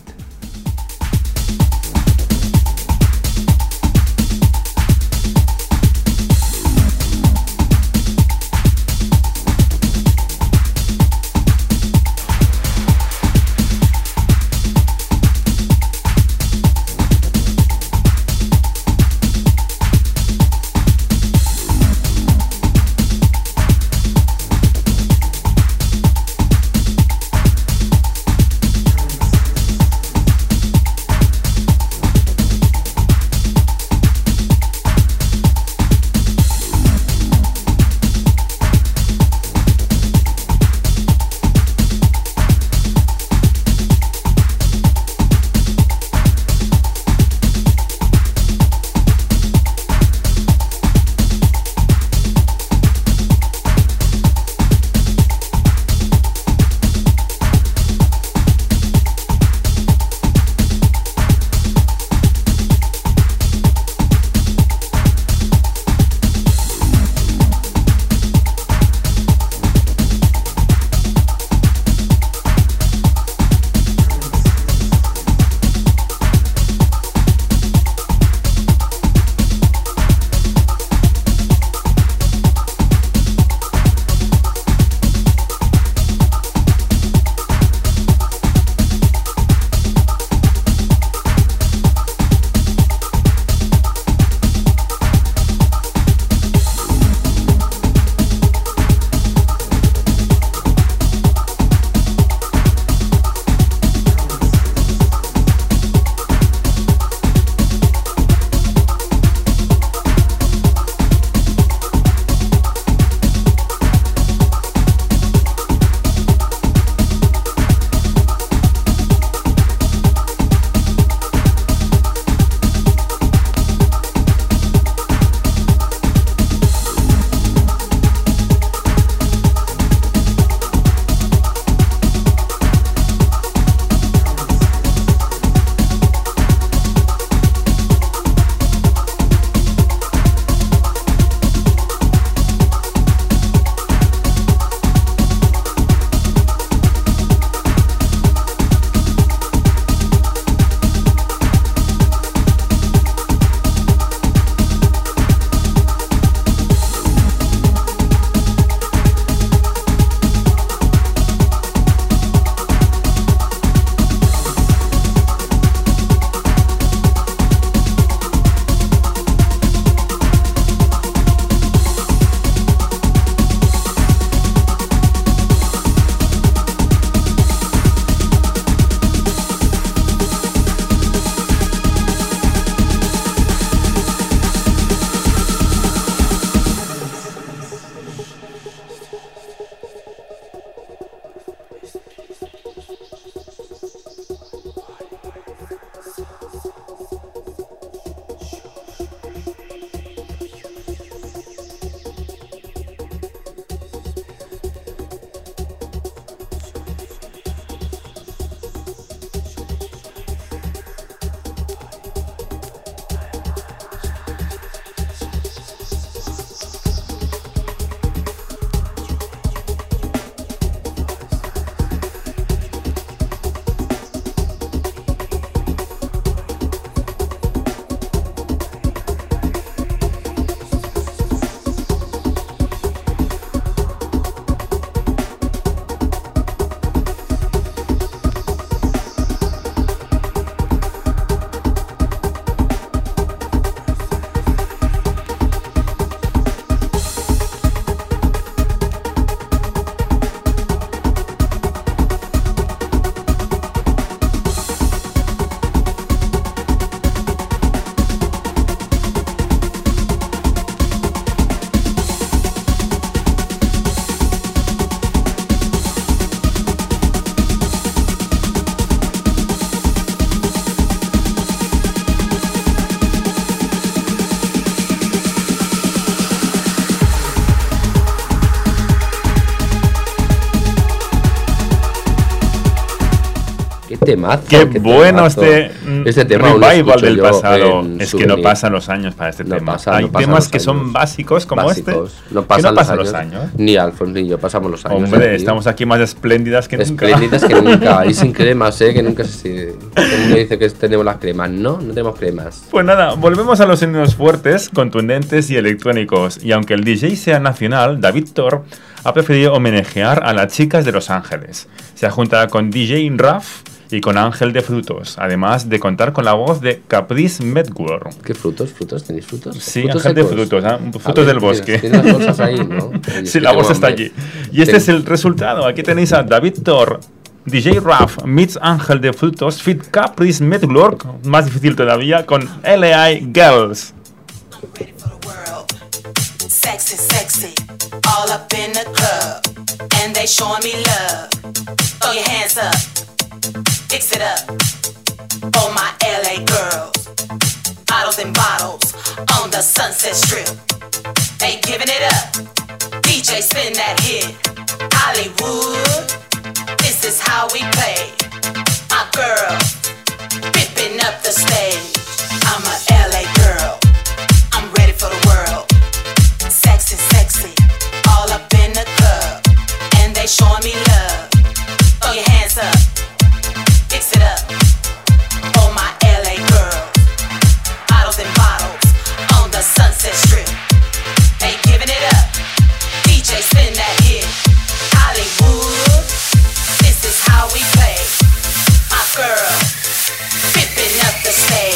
temazo. Qué bueno este tema aún lo revival escucho del yo pasado. en Es que no Souvenir. pasan los años para este No tema. pasa, Hay no pasan temas los que son años. básicos como Básicos. este. No que pasan, no pasan los años. Ni Alfons ni yo pasamos los años. Hombre, aquí. estamos aquí más espléndidas que nunca. Espléndidas que nunca. Y sin cremas, que nunca se... Todo el mundo dice que tenemos las cremas. No, no tenemos cremas. Pues nada, volvemos a los sonidos fuertes, contundentes y electrónicos. Y aunque el DJ sea nacional, David Thor ha preferido homenajear a las chicas de Los Ángeles. Se ha juntado con DJ Raf y con Ángel de Frutos, además de contar con la voz de Caprice Medward. ¿Qué frutos? ¿Frutos? ¿Tenéis frutos? Sí, ¿Frutos Ángel de secos? Frutos, ¿eh? A Frutos ver, del bosque. Tienes las bolsas ahí, ¿no? Oye, Sí, es que la tengo bolsa está hambre. allí. Y este es el resultado. Aquí tenéis a David Thor, DJ Raf meets Ángel de Frutos, fit Caprice Medward, más difícil todavía, con LA Girls. Sexy, sexy, all up in the club, and they showing me love. Throw your hands up, fix it up. Oh my LA girls, bottles and bottles on the Sunset Strip. They giving it up. DJ spin that hit. Hollywood, this is how we play. My girl, ripping up the stage. I'm a LA girl, I'm ready for the world. Sexy, sexy, all up in the club, and they showing me love. Throw your hands up, fix it up. Oh my LA girls, bottles and bottles on the Sunset Strip. They giving it up. DJ spin that hit. Hollywood, this is how we play. My girl, ripping up the stage.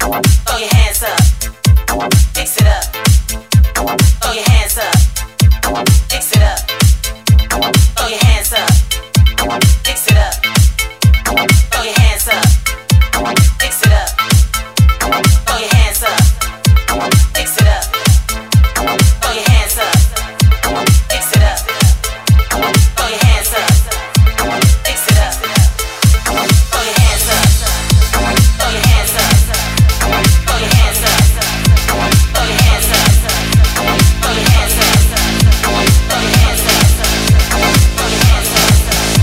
Throw your hands up. Mix it up. Throw your hands up. Mix it up. Throw your hands up. Mix it up. Throw your hands up. Mix it up. Throw your hands up. Mix it up. Throw your hands up. Mix it up. Throw your hands up. Mix it up. Throw your hands up. Throw your hands up. Throw your hands up. Throw your hands up. Throw your hands up. Throw your hands up. Throw your hands up.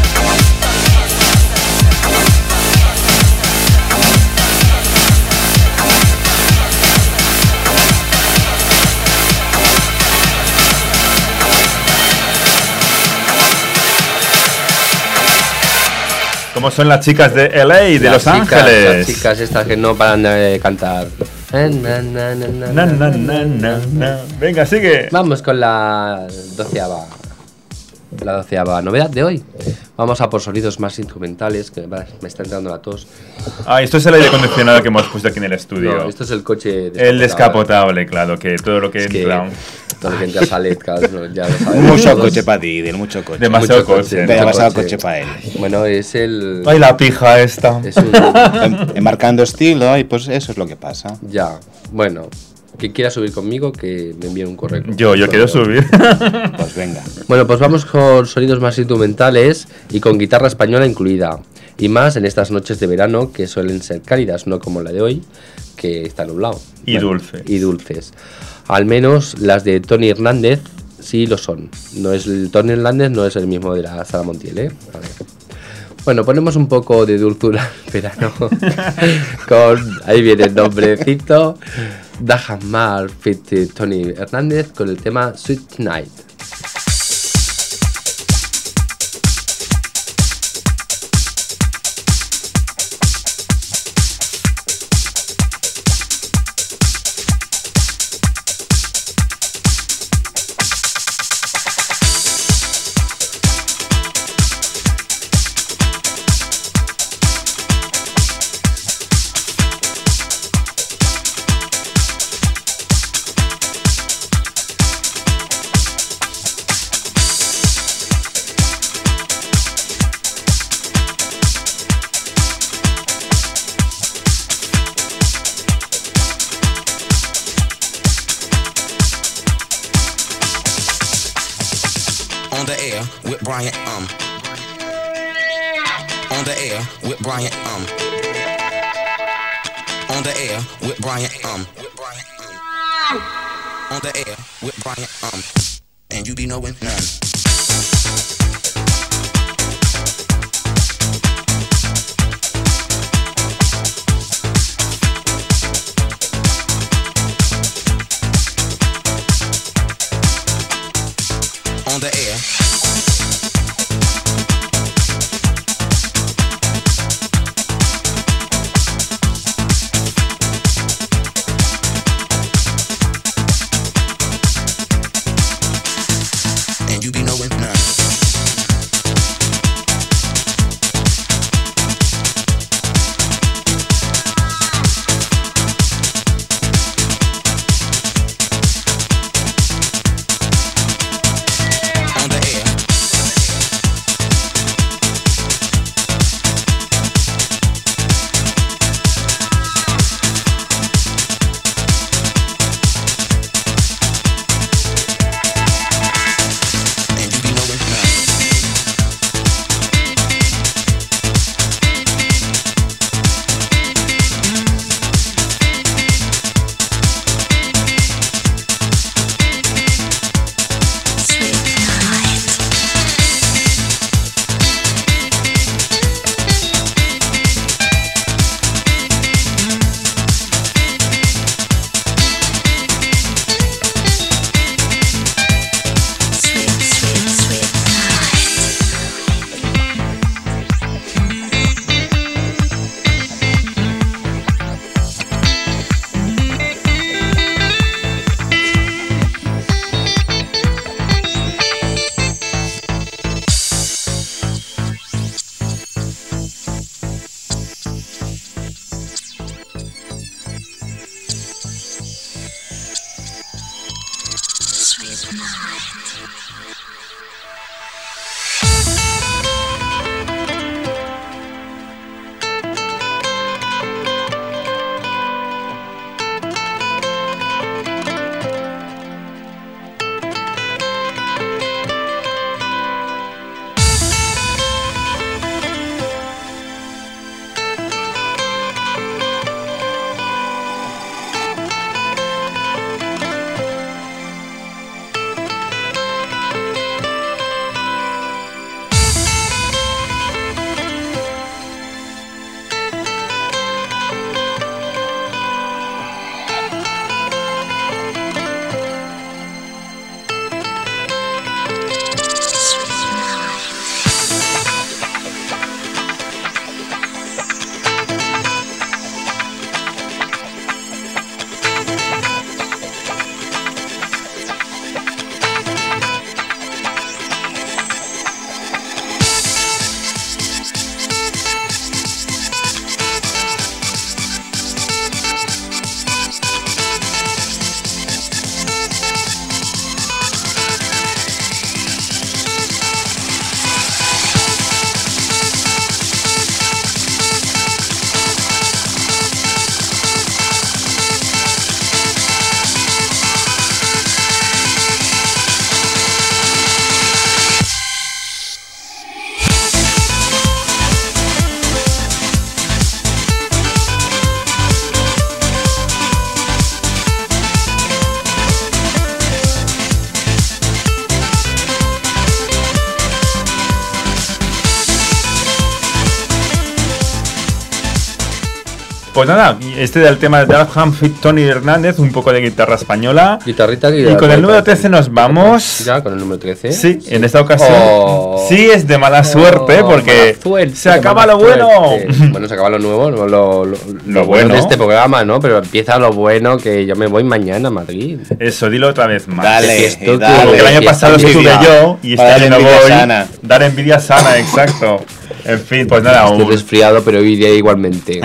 ¿Cómo son las chicas de LA, de Las Los chicas, Ángeles? Las chicas estas que no paran de cantar. Na, na, na. Venga, sigue. Vamos con la doceava novedad de hoy. Vamos a por sonidos más instrumentales, que me está entrando la tos. Ah, esto es el aire acondicionado que hemos puesto aquí en el estudio. No, esto es el coche El descapotable, claro, que todo lo que entra... Todo lo que entra sale, claro, ya lo sabemos. Mucho todos. coche para ti, mucho coche. Demasiado coche. Demasiado coche para él. Bueno, es el... Ay, la pija esta. Es un... Enmarcando estilo, y pues eso es lo que pasa. Ya, bueno... Quien quiera subir conmigo, que me envíe un correo. Yo quiero subir. Pues venga. Bueno, pues vamos con sonidos más instrumentales y con guitarra española incluida. Y más en estas noches de verano que suelen ser cálidas, no como la de hoy, que está nublado. Y dulce. Y dulces. Al menos las de Tony Hernández sí lo son. No es el Tony Hernández no es el mismo de la Sala Montiel, ¿eh? A ver. Bueno, ponemos un poco de dulzura al verano. Ahí viene el nombrecito. Dahan Mar fit Tony Hernández con el tema Sweet Night. Bryant, on the air with Bryant, on the air with Bryant, on the air with Bryant, and you be knowing none. On the air. And you be knowing none. On the air. Pues nada, este del tema de Darkham Fit Tony Hernández, un poco de guitarra española. Guitarrita y con el número 13 nos vamos. Ya, con el número 13. Sí, en esta ocasión. Sí, es de mala suerte porque se acaba lo bueno. Bueno, se acaba lo nuevo, lo bueno de este programa, ¿no? Pero empieza lo bueno, que yo me voy mañana a Madrid. Eso, dilo otra vez más. Dale, porque el año pasado estuve yo y este año no voy. Sana. Dar envidia sana, exacto. En fin, pues nada, estoy resfriado, pero iré igualmente.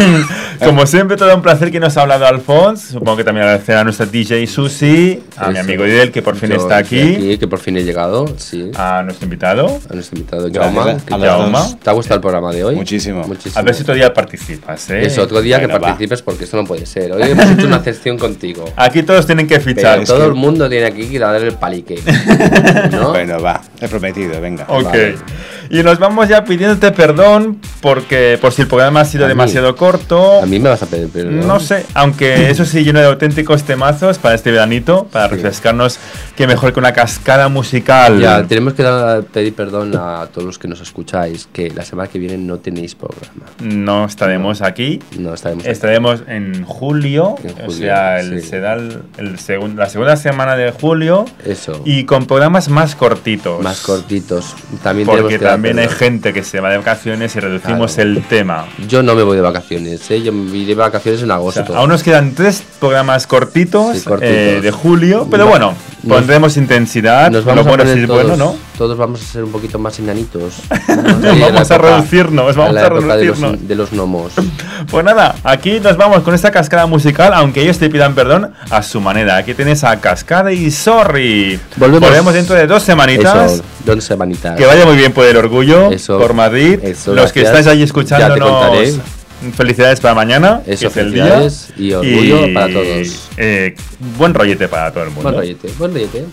Como siempre, todo un placer que nos ha hablado Alfons. Supongo que también agradecer a nuestra DJ Susi, a mi amigo Idel, que por fin está aquí. Que por fin he llegado, sí. A nuestro invitado. Jaume. ¿Te ha gustado el programa de hoy? Muchísimo. A ver si otro día participas, ¿eh? Es otro día que participes, porque esto no puede ser. Hoy hemos hecho una sección contigo. Aquí todos tienen que fichar. Pero todo el mundo tiene aquí que darle el palique, ¿no? Bueno, va, he prometido, venga. Ok. Vale. Y nos vamos ya pidiéndote perdón porque por si el programa ha sido demasiado corto. A mí me vas a pedir perdón. No sé, aunque eso sí, lleno de auténticos temazos para este veranito, para refrescarnos, que mejor que una cascada musical. Ya, tenemos que pedir perdón a todos los que nos escucháis, que la semana que viene no tenéis programa. No estaremos aquí. No estaremos. Estaremos en julio, o sea, será la segunda semana de julio. Eso. Y con programas más cortitos. Más cortitos. También porque también hay gente que se va de vacaciones y reducimos el tema. Yo no me voy de vacaciones, ¿eh? Yo me iré de vacaciones en agosto. O sea, aún nos quedan 3 programas cortitos, de julio, pero bueno, pondremos intensidad. Nos vamos a poner todos vamos a ser un poquito más enanitos. Vamos a reducirnos, de los gnomos. Pues nada, aquí nos vamos con esta cascada musical, aunque ellos te pidan perdón a su manera. Aquí tienes a Cascada y Sorry. Volvemos dentro de 2 semanitas. Eso, 2 semanitas. Que vaya muy bien por el orgullo, por Madrid. Los que estáis allí escuchándonos, felicidades para mañana. Eso, que es el día. Y orgullo para todos. Buen rollete para todo el mundo. Buen rollete.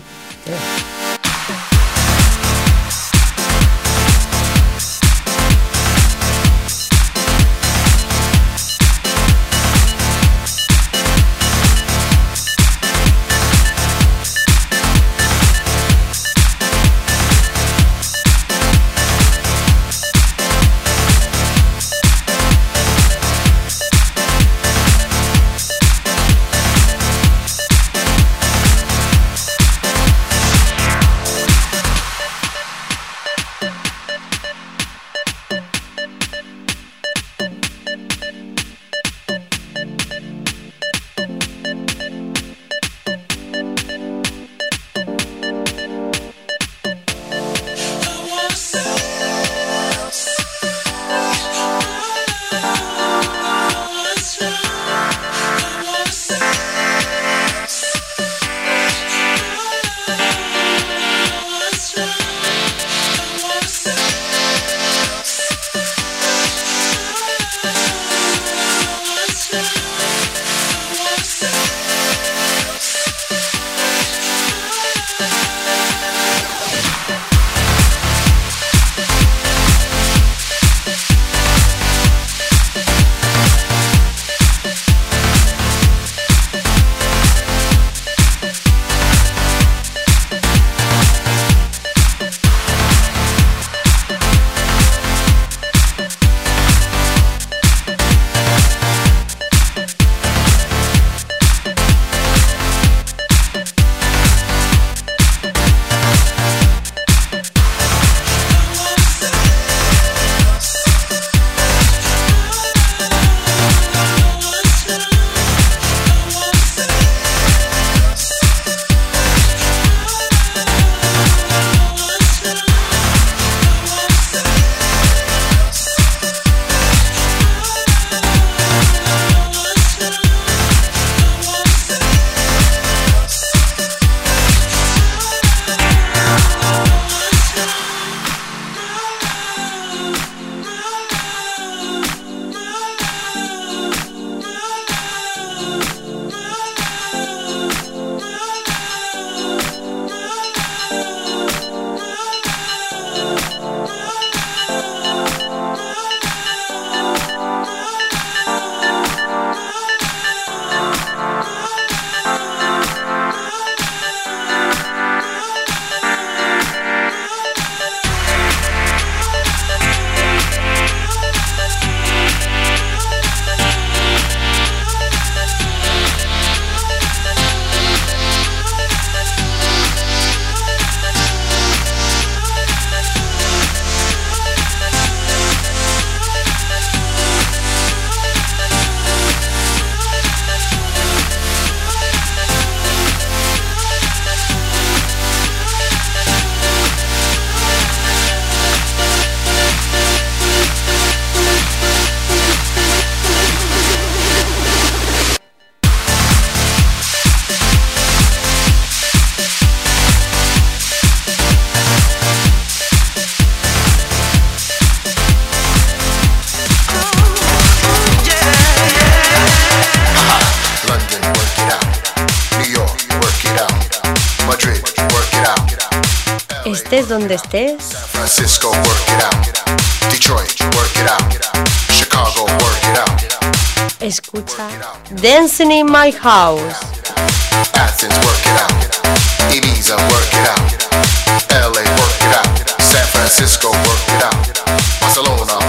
Estés donde estés. Francisco, work it out. Detroit, work it out. Chicago, work it out. Escucha Dancing in My House. Athens, work it out. Ibiza, work it out. LA, work it out. San Francisco, work it out. Barcelona,